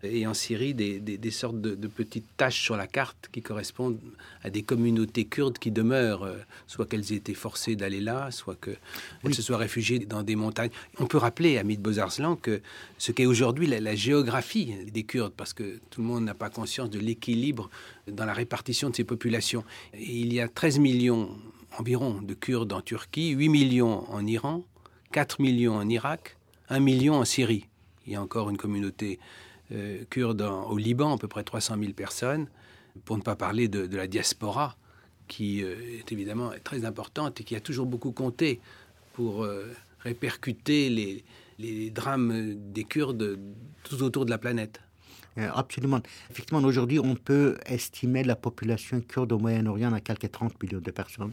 et en Syrie des, des, des sortes de, de petites taches sur la carte qui correspondent à des communautés kurdes qui demeurent, euh, soit qu'elles aient été forcées d'aller là, soit qu'elles oui. se soient réfugiées dans des montagnes. On peut rappeler à Hamid Bozarslan que ce qu'est aujourd'hui la, la géographie des Kurdes, parce que tout le monde n'a pas conscience de l'équilibre dans la répartition de ces populations. Et il y a treize millions environ de Kurdes en Turquie, huit millions en Iran, quatre millions en Irak, un million en Syrie. Il y a encore une communauté euh, kurde en, au Liban, à peu près trois cent mille personnes, pour ne pas parler de, de la diaspora, qui euh, est évidemment très importante et qui a toujours beaucoup compté pour euh, répercuter les, les drames des Kurdes tout autour de la planète. Absolument. Effectivement, aujourd'hui, on peut estimer la population kurde au Moyen-Orient à quelques trente millions de personnes.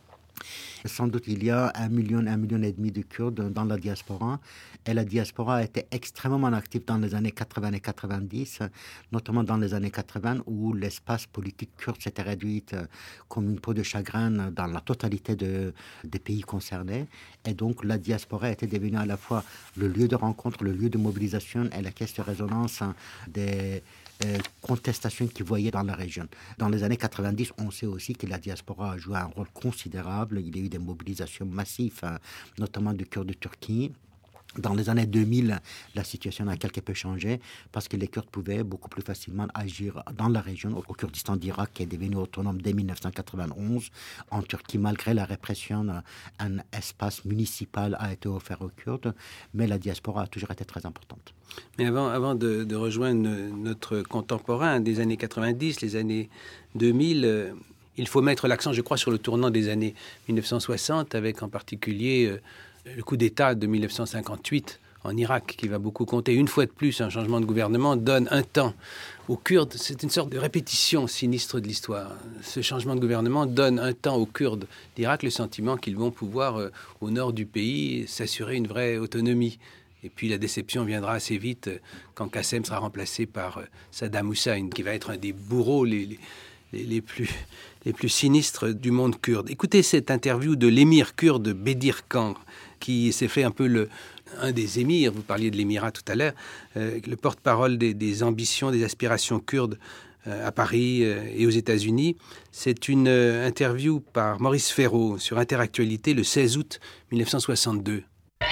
Sans doute, il y a un million, un million et demi de Kurdes dans la diaspora. Et la diaspora a été extrêmement active dans les années quatre-vingts et quatre-vingt-dix, notamment dans les années quatre-vingts, où l'espace politique kurde s'était réduit comme une peau de chagrin dans la totalité de, des pays concernés. Et donc, la diaspora était devenue à la fois le lieu de rencontre, le lieu de mobilisation et la caisse de résonance des Euh, contestations qu'ils voyaient dans la région. Dans les années quatre-vingt-dix, on sait aussi que la diaspora a joué un rôle considérable. Il y a eu des mobilisations massives, hein, notamment du Kurdes de Turquie. Dans les années deux mille, la situation a quelque peu changé parce que les Kurdes pouvaient beaucoup plus facilement agir dans la région, au Kurdistan d'Irak, qui est devenu autonome dès dix-neuf cent quatre-vingt-onze. En Turquie, malgré la répression, un espace municipal a été offert aux Kurdes, mais la diaspora a toujours été très importante. Mais avant, avant de, de rejoindre notre contemporain des années quatre-vingt-dix, les années deux mille, euh, il faut mettre l'accent, je crois, sur le tournant des années dix-neuf cent soixante, avec en particulier euh, le coup d'État de dix-neuf cent cinquante-huit en Irak, qui va beaucoup compter. Une fois de plus, un changement de gouvernement donne un temps aux Kurdes. C'est une sorte de répétition sinistre de l'histoire. Ce changement de gouvernement donne un temps aux Kurdes d'Irak le sentiment qu'ils vont pouvoir, euh, au nord du pays, s'assurer une vraie autonomie. Et puis la déception viendra assez vite euh, quand Qassem sera remplacé par euh, Saddam Hussein, qui va être un des bourreaux les, les, les, les, plus, les plus sinistres du monde kurde. Écoutez cette interview de l'émir kurde Bedir Khan, qui s'est fait un peu le, un des émirs, vous parliez de l'émirat tout à l'heure, euh, le porte-parole des, des ambitions, des aspirations kurdes euh, à Paris euh, et aux États-Unis. C'est une euh, interview par Maurice Ferraud sur Interactualité le seize août dix-neuf cent soixante-deux.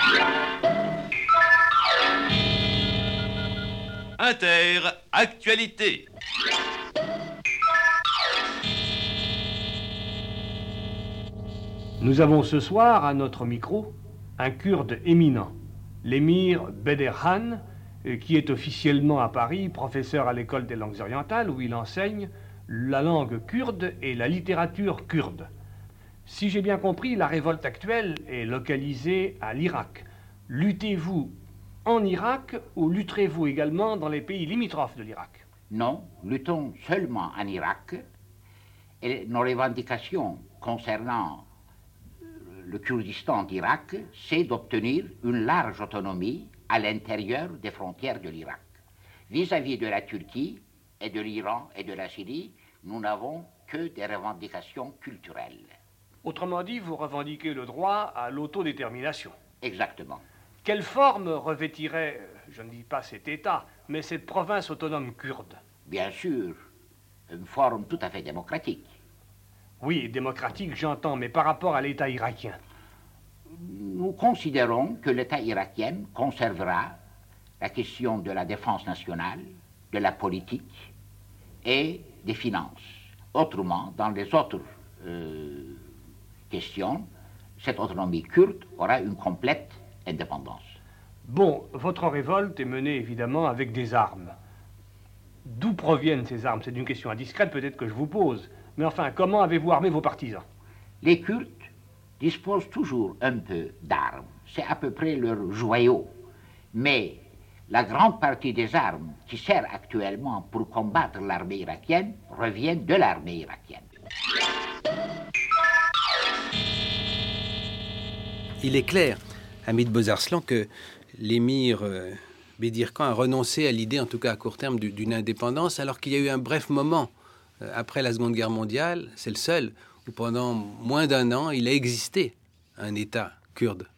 Interactualité. Nous avons ce soir à notre micro un Kurde éminent, l'émir Bedir Khan, qui est officiellement à Paris professeur à l'école des langues orientales où il enseigne la langue kurde et la littérature kurde. Si j'ai bien compris, la révolte actuelle est localisée à l'Irak. Luttez-vous en Irak ou lutterez-vous également dans les pays limitrophes de l'Irak? Non, luttons seulement en Irak et nos revendications concernant le Kurdistan d'Irak, c'est d'obtenir une large autonomie à l'intérieur des frontières de l'Irak. Vis-à-vis de la Turquie et de l'Iran et de la Syrie, nous n'avons que des revendications culturelles. Autrement dit, vous revendiquez le droit à l'autodétermination. Exactement. Quelle forme revêtirait, je ne dis pas cet État, mais cette province autonome kurde? Bien sûr, une forme tout à fait démocratique. Oui, démocratique, j'entends, mais par rapport à l'État irakien? Nous considérons que l'État irakien conservera la question de la défense nationale, de la politique et des finances. Autrement, dans les autres euh, questions, cette autonomie kurde aura une complète indépendance. Bon, votre révolte est menée évidemment avec des armes. D'où proviennent ces armes? C'est une question indiscrète peut-être que je vous pose. Mais enfin, comment avez-vous armé vos partisans? Les Kurdes disposent toujours un peu d'armes. C'est à peu près leur joyau. Mais la grande partie des armes qui servent actuellement pour combattre l'armée irakienne reviennent de l'armée irakienne. Il est clair, Hamid Bozarslan, que l'émir euh, Bedir Khan a renoncé à l'idée, en tout cas à court terme, d'une indépendance, alors qu'il y a eu un bref moment après la Seconde Guerre mondiale, c'est le seul, où pendant moins d'un an, il a existé un État kurde.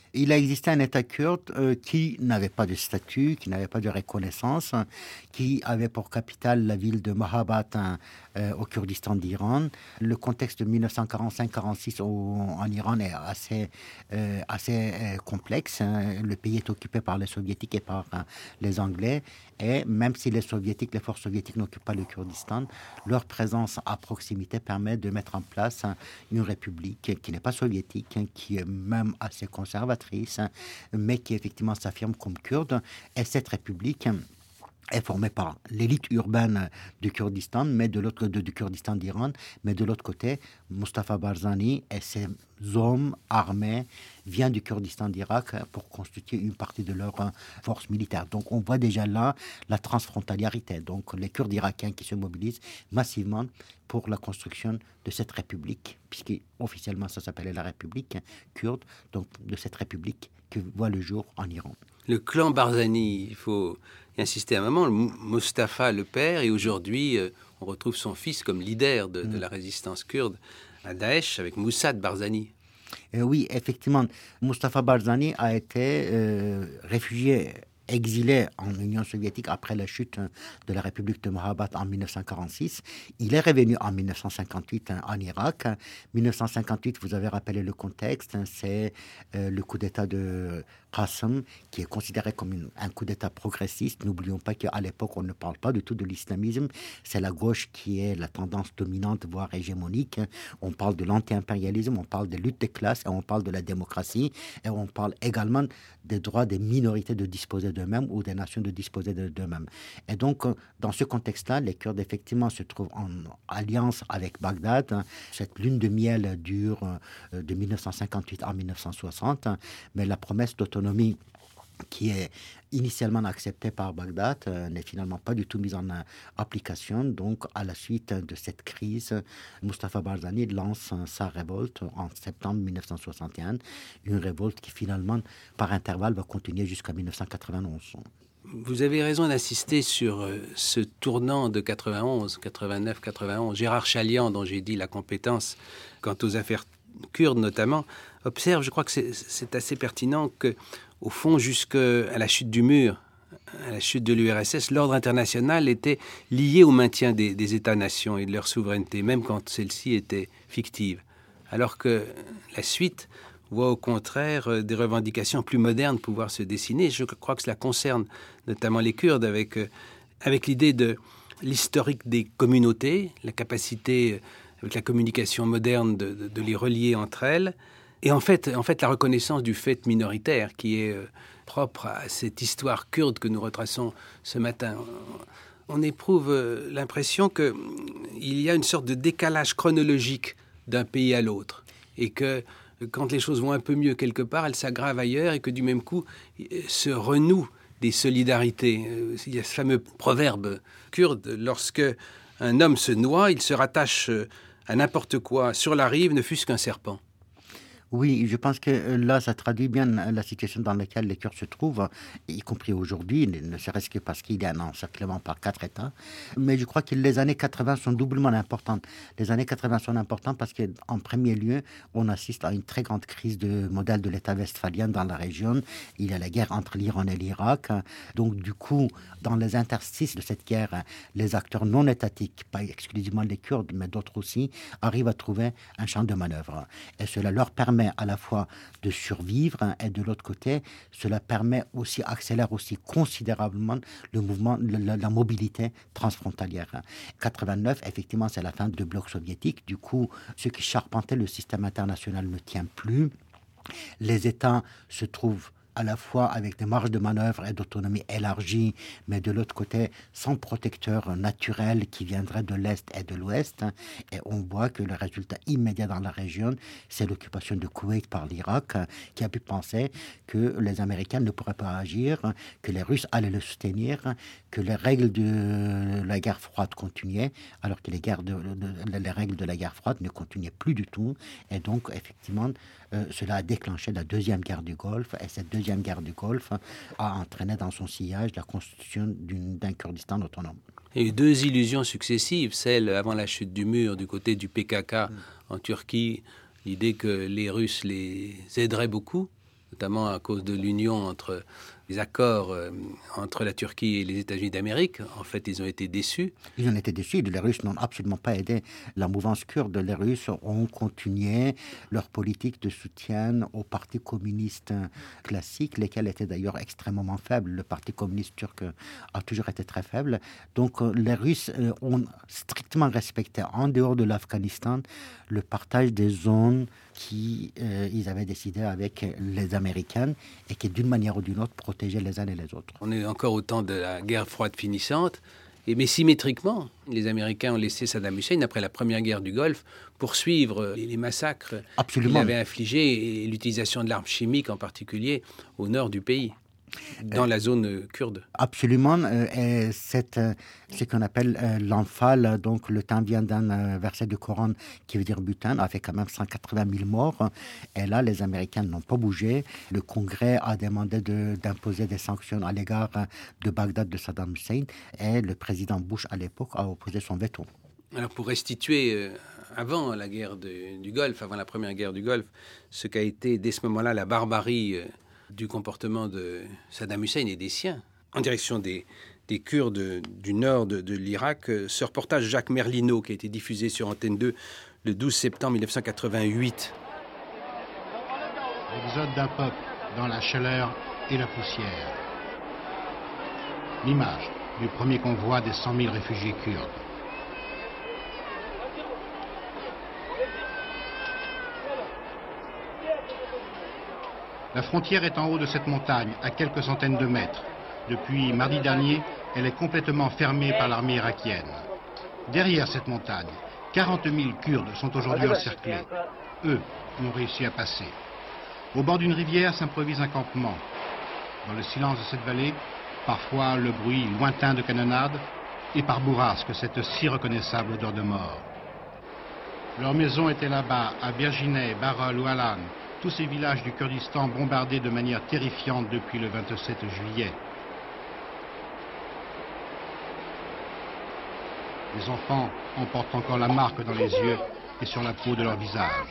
Il a existé un État kurde euh, qui n'avait pas de statut, qui n'avait pas de reconnaissance, qui avait pour capitale la ville de Mahabat euh, au Kurdistan d'Iran. Le contexte de dix-neuf cent quarante-cinq quarante-six en Iran est assez, euh, assez euh, complexe. Le pays est occupé par les soviétiques et par euh, les Anglais. Et même si les soviétiques, les forces soviétiques n'occupent pas le Kurdistan, leur présence à proximité permet de mettre en place une république qui n'est pas soviétique, qui est même assez conservatrice, mais qui effectivement s'affirme comme kurde. Et cette république est formée par l'élite urbaine du Kurdistan, mais de l'autre de, du Kurdistan d'Iran, mais de l'autre côté, Mustafa Barzani et ses hommes armés viennent du Kurdistan d'Irak pour constituer une partie de leur force militaire. Donc on voit déjà là la transfrontaliarité. Donc les Kurdes irakiens qui se mobilisent massivement pour la construction de cette république, puisque officiellement ça s'appelait la République kurde, donc de cette république qui voit le jour en Iran. Le clan Barzani, il faut insister un moment, Mustafa le père, et aujourd'hui euh, on retrouve son fils comme leader de, de la résistance kurde à Daesh avec Moussad Barzani. Euh, oui, effectivement, Mustafa Barzani a été euh, réfugié, exilé en Union soviétique après la chute de la République de Mahabat en dix-neuf cent quarante-six. Il est revenu en dix-neuf cent cinquante-huit en Irak. dix-neuf cent cinquante-huit, vous avez rappelé le contexte, c'est euh, le coup d'État de Qassem, qui est considéré comme une, un coup d'État progressiste. N'oublions pas qu'à l'époque, on ne parle pas du tout de l'islamisme. C'est la gauche qui est la tendance dominante, voire hégémonique. On parle de l'anti-impérialisme, on parle de lutte des classes, et on parle de la démocratie, et on parle également des droits des minorités de disposer d'eux-mêmes ou des nations de disposer d'eux-mêmes. Et donc, dans ce contexte-là, les Kurdes, effectivement, se trouvent en alliance avec Bagdad. Cette lune de miel dure de dix-neuf cent cinquante-huit à dix-neuf cent soixante, mais la promesse d'autonomie qui est initialement acceptée par Bagdad euh, n'est finalement pas du tout mise en euh, application. Donc, à la suite de cette crise, Mustafa Barzani lance euh, sa révolte en septembre dix-neuf cent soixante et un, une révolte qui finalement, par intervalle, va continuer jusqu'à dix-neuf cent quatre-vingt-onze. Vous avez raison d'insister sur euh, ce tournant de quatre-vingt-onze, quatre-vingt-neuf, quatre-vingt-onze. Gérard Chaliand, dont j'ai dit la compétence quant aux affaires kurdes notamment, observe, je crois que c'est, c'est assez pertinent, que au fond, jusqu'à la chute du mur, à la chute de l'U R S S, l'ordre international était lié au maintien des, des États-nations et de leur souveraineté, même quand celle-ci était fictive. Alors que la suite voit au contraire des revendications plus modernes pouvoir se dessiner. Je crois que cela concerne notamment les Kurdes, avec, avec l'idée de l'historique des communautés, la capacité, avec la communication moderne, de, de, de les relier entre elles. Et en fait, en fait, la reconnaissance du fait minoritaire qui est euh, propre à cette histoire kurde que nous retraçons ce matin. On éprouve euh, l'impression qu'il y a une sorte de décalage chronologique d'un pays à l'autre. Et que quand les choses vont un peu mieux quelque part, elles s'aggravent ailleurs et que du même coup se renouent des solidarités. Il y a ce fameux proverbe kurde, lorsque un homme se noie, il se rattache à n'importe quoi sur la rive, ne fût-ce qu'un serpent. Oui, je pense que là, ça traduit bien la situation dans laquelle les Kurdes se trouvent, y compris aujourd'hui, ne serait-ce que parce qu'il y a un encerclement par quatre États. Mais je crois que les années quatre-vingts sont doublement importantes. Les années quatre-vingts sont importantes parce qu'en premier lieu, on assiste à une très grande crise de modèle de l'État westphalien dans la région. Il y a la guerre entre l'Iran et l'Irak. Donc, du coup, dans les interstices de cette guerre, les acteurs non étatiques, pas exclusivement les Kurdes, mais d'autres aussi, arrivent à trouver un champ de manœuvre. Et cela leur permet à la fois de survivre hein, et de l'autre côté, cela permet aussi, accélère aussi considérablement le mouvement, le, la, la mobilité transfrontalière. quatre-vingt-neuf, effectivement, c'est la fin du bloc soviétique. Du coup, ce qui charpentait le système international ne tient plus. Les États se trouvent à la fois avec des marges de manœuvre et d'autonomie élargies, mais de l'autre côté, sans protecteur naturel qui viendrait de l'Est et de l'Ouest. Et on voit que le résultat immédiat dans la région, c'est l'occupation de Koweït par l'Irak, qui a pu penser que les Américains ne pourraient pas agir, que les Russes allaient le soutenir, que les règles de la guerre froide continuaient, alors que les, guerres de, de, les règles de la guerre froide ne continuaient plus du tout. Et donc, effectivement, euh, cela a déclenché la deuxième guerre du Golfe, et cette deuxième guerre du Golfe a entraîné dans son sillage la constitution d'une, d'un Kurdistan autonome. Il y a eu deux illusions successives, celle avant la chute du mur du côté du P K K mmh. en Turquie, l'idée que les Russes les aideraient beaucoup, notamment à cause de l'union entre les accords euh, entre la Turquie et les États-Unis d'Amérique. En fait, ils ont été déçus. Ils ont été déçus. Les Russes n'ont absolument pas aidé la mouvance kurde. Les Russes ont continué leur politique de soutien au parti communiste classique, lesquels étaient d'ailleurs extrêmement faibles. Le parti communiste turc a toujours été très faible. Donc, les Russes ont strictement respecté, en dehors de l'Afghanistan, le partage des zones qu'ils euh, avaient décidé avec les Américains et qui, d'une manière ou d'une autre, protégeaient les uns et les autres. On est encore au temps de la guerre froide finissante, et, mais symétriquement, les Américains ont laissé Saddam Hussein, après la première guerre du Golfe, poursuivre les, les massacres Absolument. qu'il avait infligés et l'utilisation de l'arme chimique en particulier au nord du pays. Dans euh, la zone kurde. Absolument. Euh, c'est euh, ce qu'on appelle euh, l'Anfal. Donc, le temps vient d'un euh, verset du Coran qui veut dire butin, a fait quand même cent quatre-vingt mille morts. Et là, les Américains n'ont pas bougé. Le Congrès a demandé de, d'imposer des sanctions à l'égard de Bagdad, de Saddam Hussein. Et le président Bush, à l'époque, a opposé son veto. Alors, pour restituer, euh, avant la guerre de, du Golfe, avant la première guerre du Golfe, ce qu'a été, dès ce moment-là, la barbarie euh, du comportement de Saddam Hussein et des siens en direction des, des Kurdes du nord de, de l'Irak. Ce reportage Jacques Merlino qui a été diffusé sur Antenne deux le douze septembre mille neuf cent quatre-vingt-huit. L'exode d'un peuple dans la chaleur et la poussière. L'image du premier convoi des cent mille réfugiés kurdes. La frontière est en haut de cette montagne, à quelques centaines de mètres. Depuis mardi dernier, elle est complètement fermée par l'armée irakienne. Derrière cette montagne, quarante mille Kurdes sont aujourd'hui encerclés. Eux ont réussi à passer. Au bord d'une rivière s'improvise un campement. Dans le silence de cette vallée, parfois le bruit lointain de canonnades, et par bourrasque cette si reconnaissable odeur de mort. Leur maison était là-bas, à Birgineh, Barol ou Alan, tous ces villages du Kurdistan bombardés de manière terrifiante depuis le vingt-sept juillet. Les enfants en portent encore la marque dans les yeux et sur la peau de leur visage.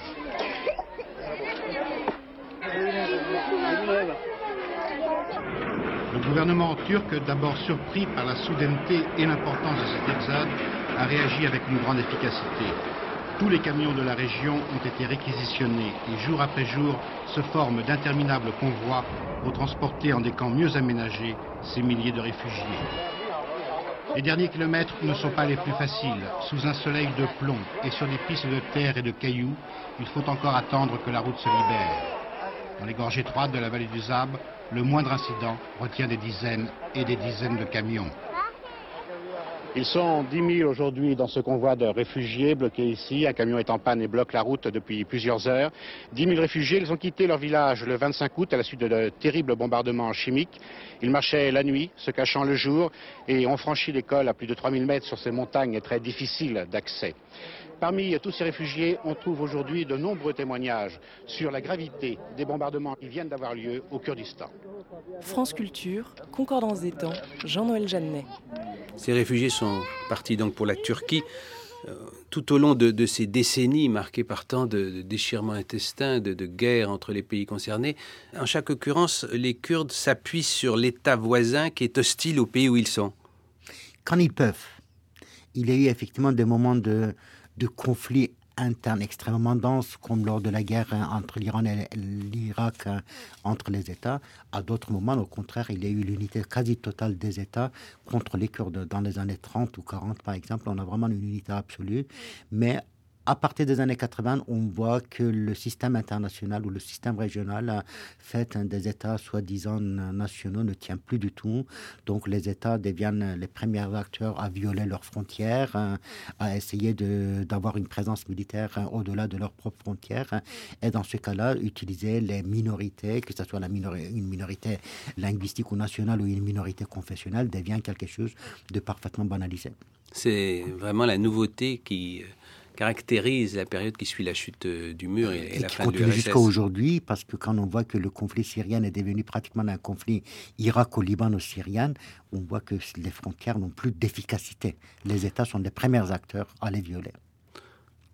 Le gouvernement turc, d'abord surpris par la soudaineté et l'importance de cet exode, a réagi avec une grande efficacité. Tous les camions de la région ont été réquisitionnés et jour après jour se forment d'interminables convois pour transporter en des camps mieux aménagés ces milliers de réfugiés. Les derniers kilomètres ne sont pas les plus faciles. Sous un soleil de plomb et sur des pistes de terre et de cailloux, il faut encore attendre que la route se libère. Dans les gorges étroites de la vallée du Zab, le moindre incident retient des dizaines et des dizaines de camions. Ils sont dix mille aujourd'hui dans ce convoi de réfugiés bloqués ici. Un camion est en panne et bloque la route depuis plusieurs heures. dix mille réfugiés, ils ont quitté leur village le vingt-cinq août à la suite de, de terribles bombardements chimiques. Ils marchaient la nuit, se cachant le jour, et ont franchi les cols à plus de trois mille mètres sur ces montagnes très difficiles d'accès. Parmi tous ces réfugiés, on trouve aujourd'hui de nombreux témoignages sur la gravité des bombardements qui viennent d'avoir lieu au Kurdistan. France Culture, Concordance des temps, Jean-Noël Jeannet. Ces réfugiés sont partis donc pour la Turquie. Euh, tout au long de, de ces décennies marquées par tant de, de déchirements intestins, de, de guerres entre les pays concernés, en chaque occurrence, les Kurdes s'appuient sur l'État voisin qui est hostile au pays où ils sont. Quand ils peuvent. Il y a eu effectivement des moments de, de conflit interne extrêmement dense, comme lors de la guerre entre l'Iran et l'Irak, entre les États. À d'autres moments, au contraire, il y a eu l'unité quasi totale des États contre les Kurdes. Dans les années trente ou quarante, par exemple, on a vraiment une unité absolue. Mais à partir des années quatre-vingts, on voit que le système international ou le système régional fait des États soi-disant nationaux ne tient plus du tout. Donc les États deviennent les premiers acteurs à violer leurs frontières, à essayer de, d'avoir une présence militaire au-delà de leurs propres frontières. Et dans ce cas-là, utiliser les minorités, que ce soit la minori- une minorité linguistique ou nationale ou une minorité confessionnelle, devient quelque chose de parfaitement banalisé. C'est vraiment la nouveauté qui caractérise la période qui suit la chute du mur et, et, et la fin de l'U R S S. Continue jusqu'à aujourd'hui, parce que quand on voit que le conflit syrien est devenu pratiquement un conflit irako-libano-syrien, on voit que les frontières n'ont plus d'efficacité. Les États sont les premiers acteurs à les violer.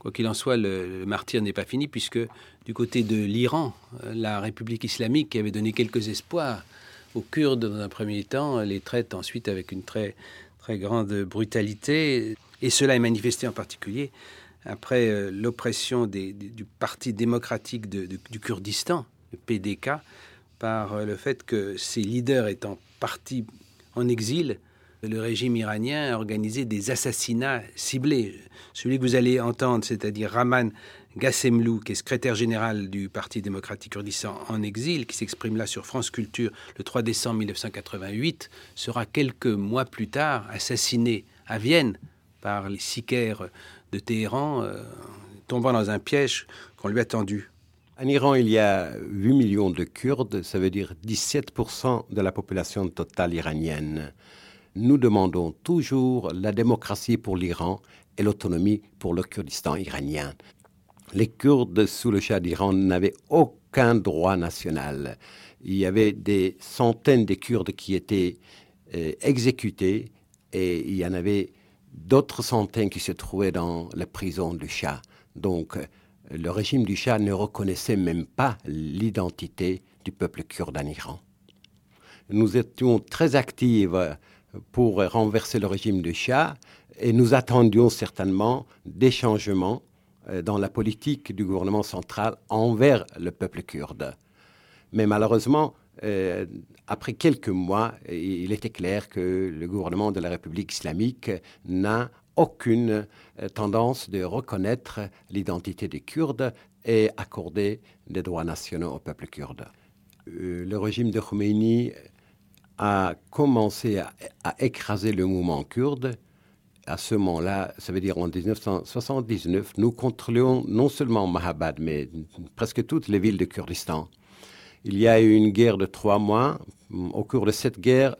Quoi qu'il en soit, le, le martyre n'est pas fini, puisque du côté de l'Iran, la République islamique, qui avait donné quelques espoirs aux Kurdes dans un premier temps, les traite ensuite avec une très, très grande brutalité. Et cela est manifesté en particulier après euh, l'oppression des, des, du Parti démocratique de, de, du Kurdistan, le P D K, par euh, le fait que ses leaders étant partis en exil, le régime iranien a organisé des assassinats ciblés. Celui que vous allez entendre, c'est-à-dire Rahman Ghassemlou, qui est secrétaire général du Parti démocratique kurdistan en exil, qui s'exprime là sur France Culture le trois décembre mille neuf cent quatre-vingt-huit, sera quelques mois plus tard assassiné à Vienne par les sicaires de Téhéran, euh, tombant dans un piège qu'on lui a tendu. En Iran, il y a huit millions de Kurdes, ça veut dire dix-sept pour cent de la population totale iranienne. Nous demandons toujours la démocratie pour l'Iran et l'autonomie pour le Kurdistan iranien. Les Kurdes sous le Shah d'Iran n'avaient aucun droit national. Il y avait des centaines de Kurdes qui étaient euh, exécutés et il y en avait d'autres centaines qui se trouvaient dans la prison du Shah. Donc, le régime du Shah ne reconnaissait même pas l'identité du peuple kurde en Iran. Nous étions très actifs pour renverser le régime du Shah et nous attendions certainement des changements dans la politique du gouvernement central envers le peuple kurde. Mais malheureusement, euh, après quelques mois, il était clair que le gouvernement de la République islamique n'a aucune tendance de reconnaître l'identité des Kurdes et accorder des droits nationaux au peuple kurde. Euh, le régime de Khomeini a commencé à, à écraser le mouvement kurde. À ce moment-là, ça veut dire en dix-neuf cent soixante-dix-neuf, nous contrôlions non seulement Mahabad, mais presque toutes les villes de Kurdistan. Il y a eu une guerre de trois mois. Au cours de cette guerre,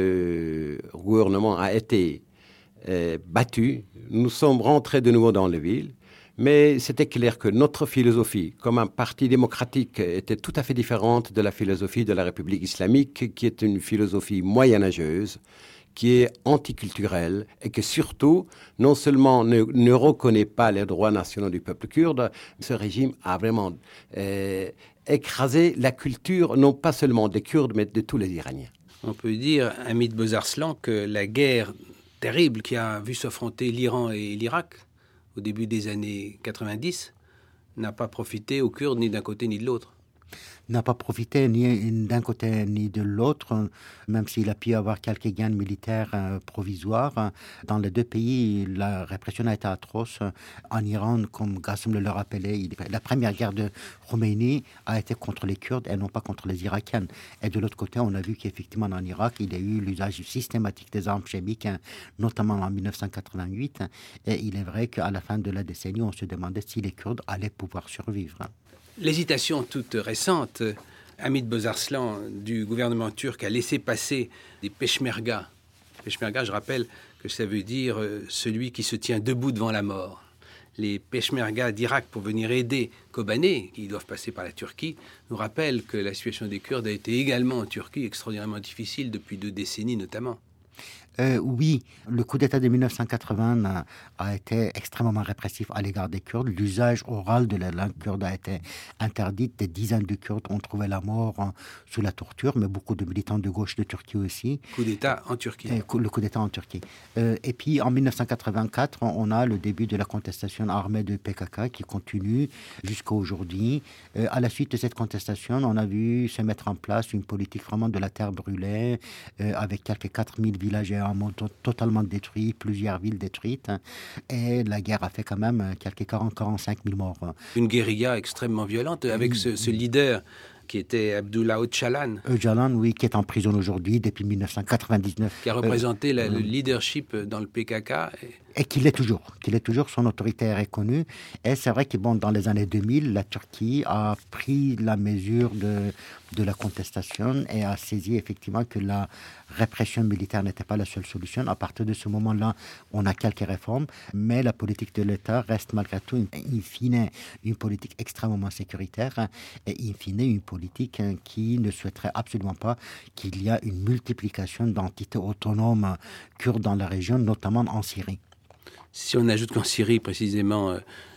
le gouvernement a été euh, battu. Nous sommes rentrés de nouveau dans les villes. Mais c'était clair que notre philosophie, comme un parti démocratique, était tout à fait différente de la philosophie de la République islamique, qui est une philosophie moyenâgeuse, qui est anticulturelle et qui surtout, non seulement ne, ne reconnaît pas les droits nationaux du peuple kurde, ce régime a vraiment euh, écrasé la culture, non pas seulement des Kurdes, mais de tous les Iraniens. On peut dire, Hamid Bozarslan, que la guerre terrible qui a vu s'affronter l'Iran et l'Irak au début des années quatre-vingt-dix n'a pas profité aux Kurdes ni d'un côté ni de l'autre. N'a pas profité ni d'un côté ni de l'autre, même s'il a pu y avoir quelques gains militaires euh, provisoires. Dans les deux pays, la répression a été atroce. En Iran, comme Ghassemlou le rappelait, il, la première guerre de Khomeini a été contre les Kurdes et non pas contre les Irakiens. Et de l'autre côté, on a vu qu'effectivement en Irak, il y a eu l'usage systématique des armes chimiques, notamment en dix-neuf cent quatre-vingt-huit. Et il est vrai qu'à la fin de la décennie, on se demandait si les Kurdes allaient pouvoir survivre. L'hésitation toute récente, Hamid Bozarslan, du gouvernement turc, a laissé passer des peshmergas. Peshmerga, je rappelle que ça veut dire euh, celui qui se tient debout devant la mort. Les peshmergas d'Irak, pour venir aider Kobané, qui doivent passer par la Turquie, nous rappellent que la situation des Kurdes a été également en Turquie extraordinairement difficile depuis deux décennies notamment. Euh, oui, le coup d'État de dix-neuf cent quatre-vingts a, a été extrêmement répressif à l'égard des Kurdes. L'usage oral de la langue kurde a été interdit. Des dizaines de Kurdes ont trouvé la mort hein, sous la torture, mais beaucoup de militants de gauche de Turquie aussi. Coup d'État en Turquie. Et, le coup d'État en Turquie. Euh, et puis en dix-neuf cent quatre-vingt-quatre, on a le début de la contestation armée de P K K qui continue jusqu'à aujourd'hui. Euh, à la suite de cette contestation, on a vu se mettre en place une politique vraiment de la terre brûlée, euh, avec quelques quatre mille villages et un monde totalement détruit, plusieurs villes détruites, et la guerre a fait quand même quelques quarante à quarante-cinq mille morts. Une guérilla extrêmement violente avec ce, ce leader qui était Abdullah Öcalan. Öcalan, oui, qui est en prison aujourd'hui depuis dix-neuf cent quatre-vingt-dix-neuf. Qui a représenté euh, la, le euh, leadership dans le P K K. Et, et qui l'est toujours, qui l'est toujours, son autorité est reconnue. Et c'est vrai que bon, dans les années deux mille, la Turquie a pris la mesure de, de la contestation et a saisi effectivement que la répression militaire n'était pas la seule solution. À partir de ce moment-là, on a quelques réformes, mais la politique de l'État reste malgré tout, in fine, une politique extrêmement sécuritaire et in fine, une politique qui ne souhaiterait absolument pas qu'il y ait une multiplication d'entités autonomes kurdes dans la région, notamment en Syrie. Si on ajoute qu'en Syrie, précisément,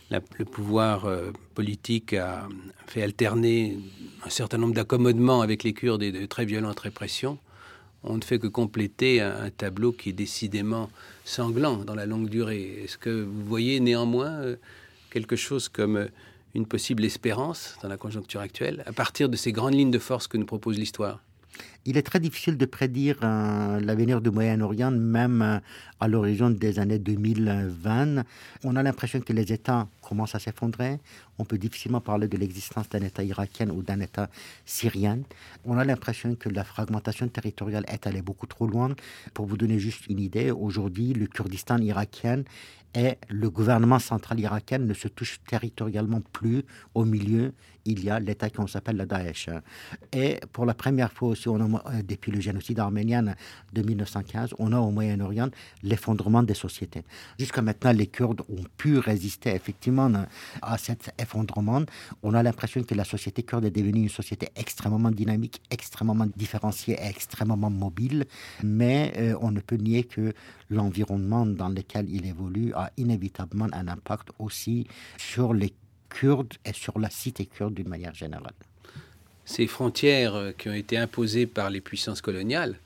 La, le pouvoir euh, politique a fait alterner un certain nombre d'accommodements avec les Kurdes et de très violentes répressions. On ne fait que compléter un, un tableau qui est décidément sanglant dans la longue durée. Est-ce que vous voyez néanmoins euh, quelque chose comme euh, une possible espérance dans la conjoncture actuelle, à partir de ces grandes lignes de force que nous propose l'histoire ? Il est très difficile de prédire euh, l'avenir du Moyen-Orient, même euh, à l'horizon des années deux mille vingt. On a l'impression que les États commencent à s'effondrer. On peut difficilement parler de l'existence d'un État irakien ou d'un État syrien. On a l'impression que la fragmentation territoriale est allée beaucoup trop loin. Pour vous donner juste une idée, aujourd'hui, le Kurdistan irakien et le gouvernement central irakien ne se touchent territorialement plus. Au milieu, il y a l'État qu'on s'appelle la Daesh. Et pour la première fois aussi, on a, depuis le génocide arménien de mille neuf cent quinze, on a au Moyen-Orient l'effondrement des sociétés. Jusqu'à maintenant, les Kurdes ont pu résister effectivement à cet effondrement. On a l'impression que la société kurde est devenue une société extrêmement dynamique, extrêmement différenciée et extrêmement mobile. Mais euh, on ne peut nier que l'environnement dans lequel il évolue a inévitablement un impact aussi sur les Kurdes et sur la cité kurde d'une manière générale. Ces frontières qui ont été imposées par les puissances coloniales,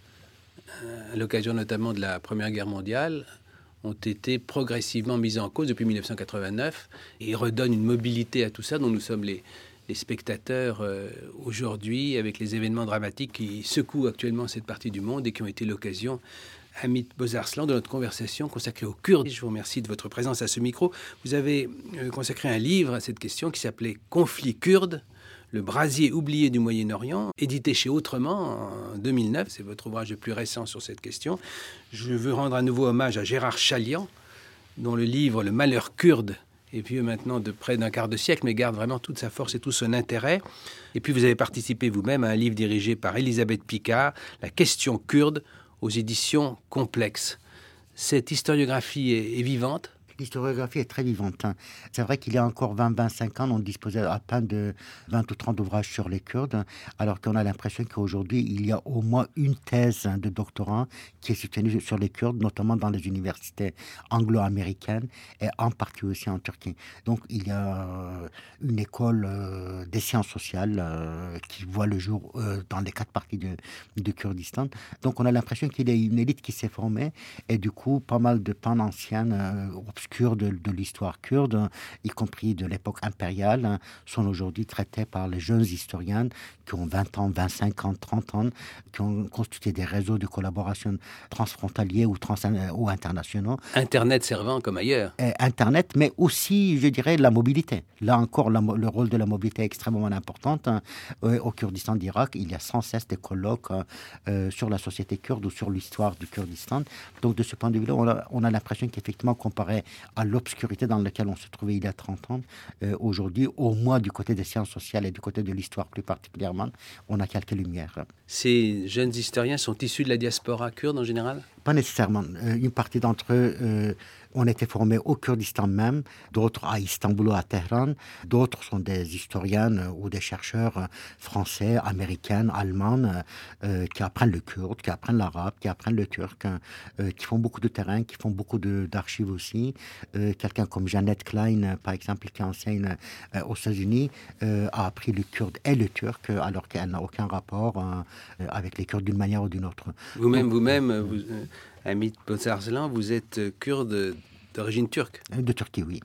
à l'occasion notamment de la Première Guerre mondiale, ont été progressivement mises en cause depuis mille neuf cent quatre-vingt-neuf et redonnent une mobilité à tout ça dont nous sommes les, les spectateurs euh, aujourd'hui, avec les événements dramatiques qui secouent actuellement cette partie du monde et qui ont été l'occasion, Hamid Bozarslan, de notre conversation consacrée aux Kurdes. Je vous remercie de votre présence à ce micro. Vous avez euh, consacré un livre à cette question qui s'appelait « Conflit kurde ». Le brasier oublié du Moyen-Orient, édité chez Autrement en deux mille neuf. C'est votre ouvrage le plus récent sur cette question. Je veux rendre à nouveau hommage à Gérard Chalian, dont le livre « Le malheur kurde » est vieux maintenant de près d'un quart de siècle, mais garde vraiment toute sa force et tout son intérêt. Et puis vous avez participé vous-même à un livre dirigé par Elisabeth Picard, « La question kurde » aux éditions Complexes. Cette historiographie est, est vivante. L'historiographie est très vivante. Hein. C'est vrai qu'il y a encore vingt à vingt-cinq ans, on disposait à peine de vingt ou trente ouvrages sur les Kurdes, alors qu'on a l'impression qu'aujourd'hui, il y a au moins une thèse de doctorat qui est soutenue sur les Kurdes, notamment dans les universités anglo-américaines et en partie aussi en Turquie. Donc, il y a une école euh, des sciences sociales euh, qui voit le jour euh, dans les quatre parties de, de Kurdistan. Donc, on a l'impression qu'il y a une élite qui s'est formée et du coup, pas mal de pans anciennes euh, obscures De, de l'histoire kurde, y compris de l'époque impériale, sont aujourd'hui traités par les jeunes historiens qui ont vingt ans, vingt-cinq ans, trente ans, qui ont constitué des réseaux de collaboration transfrontaliers ou, trans, ou internationaux. Internet servant comme ailleurs. Et Internet, mais aussi, je dirais, la mobilité. Là encore, la, le rôle de la mobilité est extrêmement important. Euh, au Kurdistan d'Irak, il y a sans cesse des colloques euh, sur la société kurde ou sur l'histoire du Kurdistan. Donc, de ce point de vue-là, on a, on a l'impression qu'effectivement, comparé à l'obscurité dans laquelle on se trouvait il y a trente ans, euh, aujourd'hui, au moins du côté des sciences sociales et du côté de l'histoire plus particulièrement, on a quelques lumières. Ces jeunes historiens sont issus de la diaspora kurde en général ? Pas nécessairement. Euh, une partie d'entre eux euh, ont été formés au Kurdistan même, d'autres à Istanbul ou à Téhéran, d'autres sont des historiens euh, ou des chercheurs euh, français, américains, allemands, euh, qui apprennent le kurde, qui apprennent l'arabe, qui apprennent le turc, euh, qui font beaucoup de terrain, qui font beaucoup de, d'archives aussi. Euh, quelqu'un comme Jeannette Klein, par exemple, qui enseigne euh, aux États-Unis, euh, a appris le kurde et le turc, alors qu'elle n'a aucun rapport euh, avec les Kurdes d'une manière ou d'une autre. Vous-même, Donc, vous-même, vous, euh, Hamid Bozarslan, vous êtes kurde d'origine turque ? De Turquie, oui.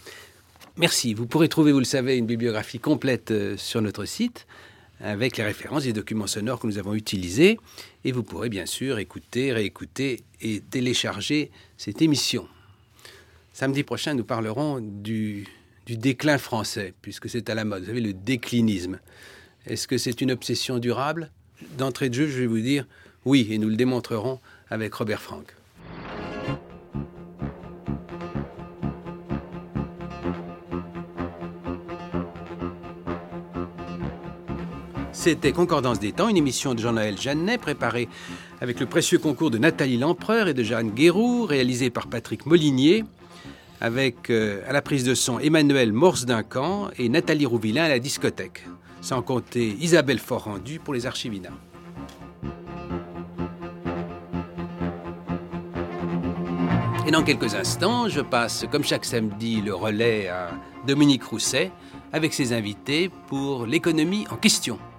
Merci. Vous pourrez trouver, vous le savez, une bibliographie complète euh, sur notre site, avec les références et documents sonores que nous avons utilisés. Et vous pourrez bien sûr écouter, réécouter et télécharger cette émission. Samedi prochain, nous parlerons du, du déclin français, puisque c'est à la mode. Vous savez, le déclinisme. Est-ce que c'est une obsession durable ? D'entrée de jeu, je vais vous dire oui, et nous le démontrerons avec Robert Frank. C'était Concordance des temps, une émission de Jean-Noël Jeannet, préparée avec le précieux concours de Nathalie Lempereur et de Jeanne Guéroux, réalisée par Patrick Molinier, avec euh, à la prise de son Emmanuel Morse-Duncan et Nathalie Rouvillain à la discothèque, sans compter Isabelle Fort-Rendu pour les Archivina. Et dans quelques instants, je passe, comme chaque samedi, le relais à Dominique Rousset avec ses invités pour l'économie en question.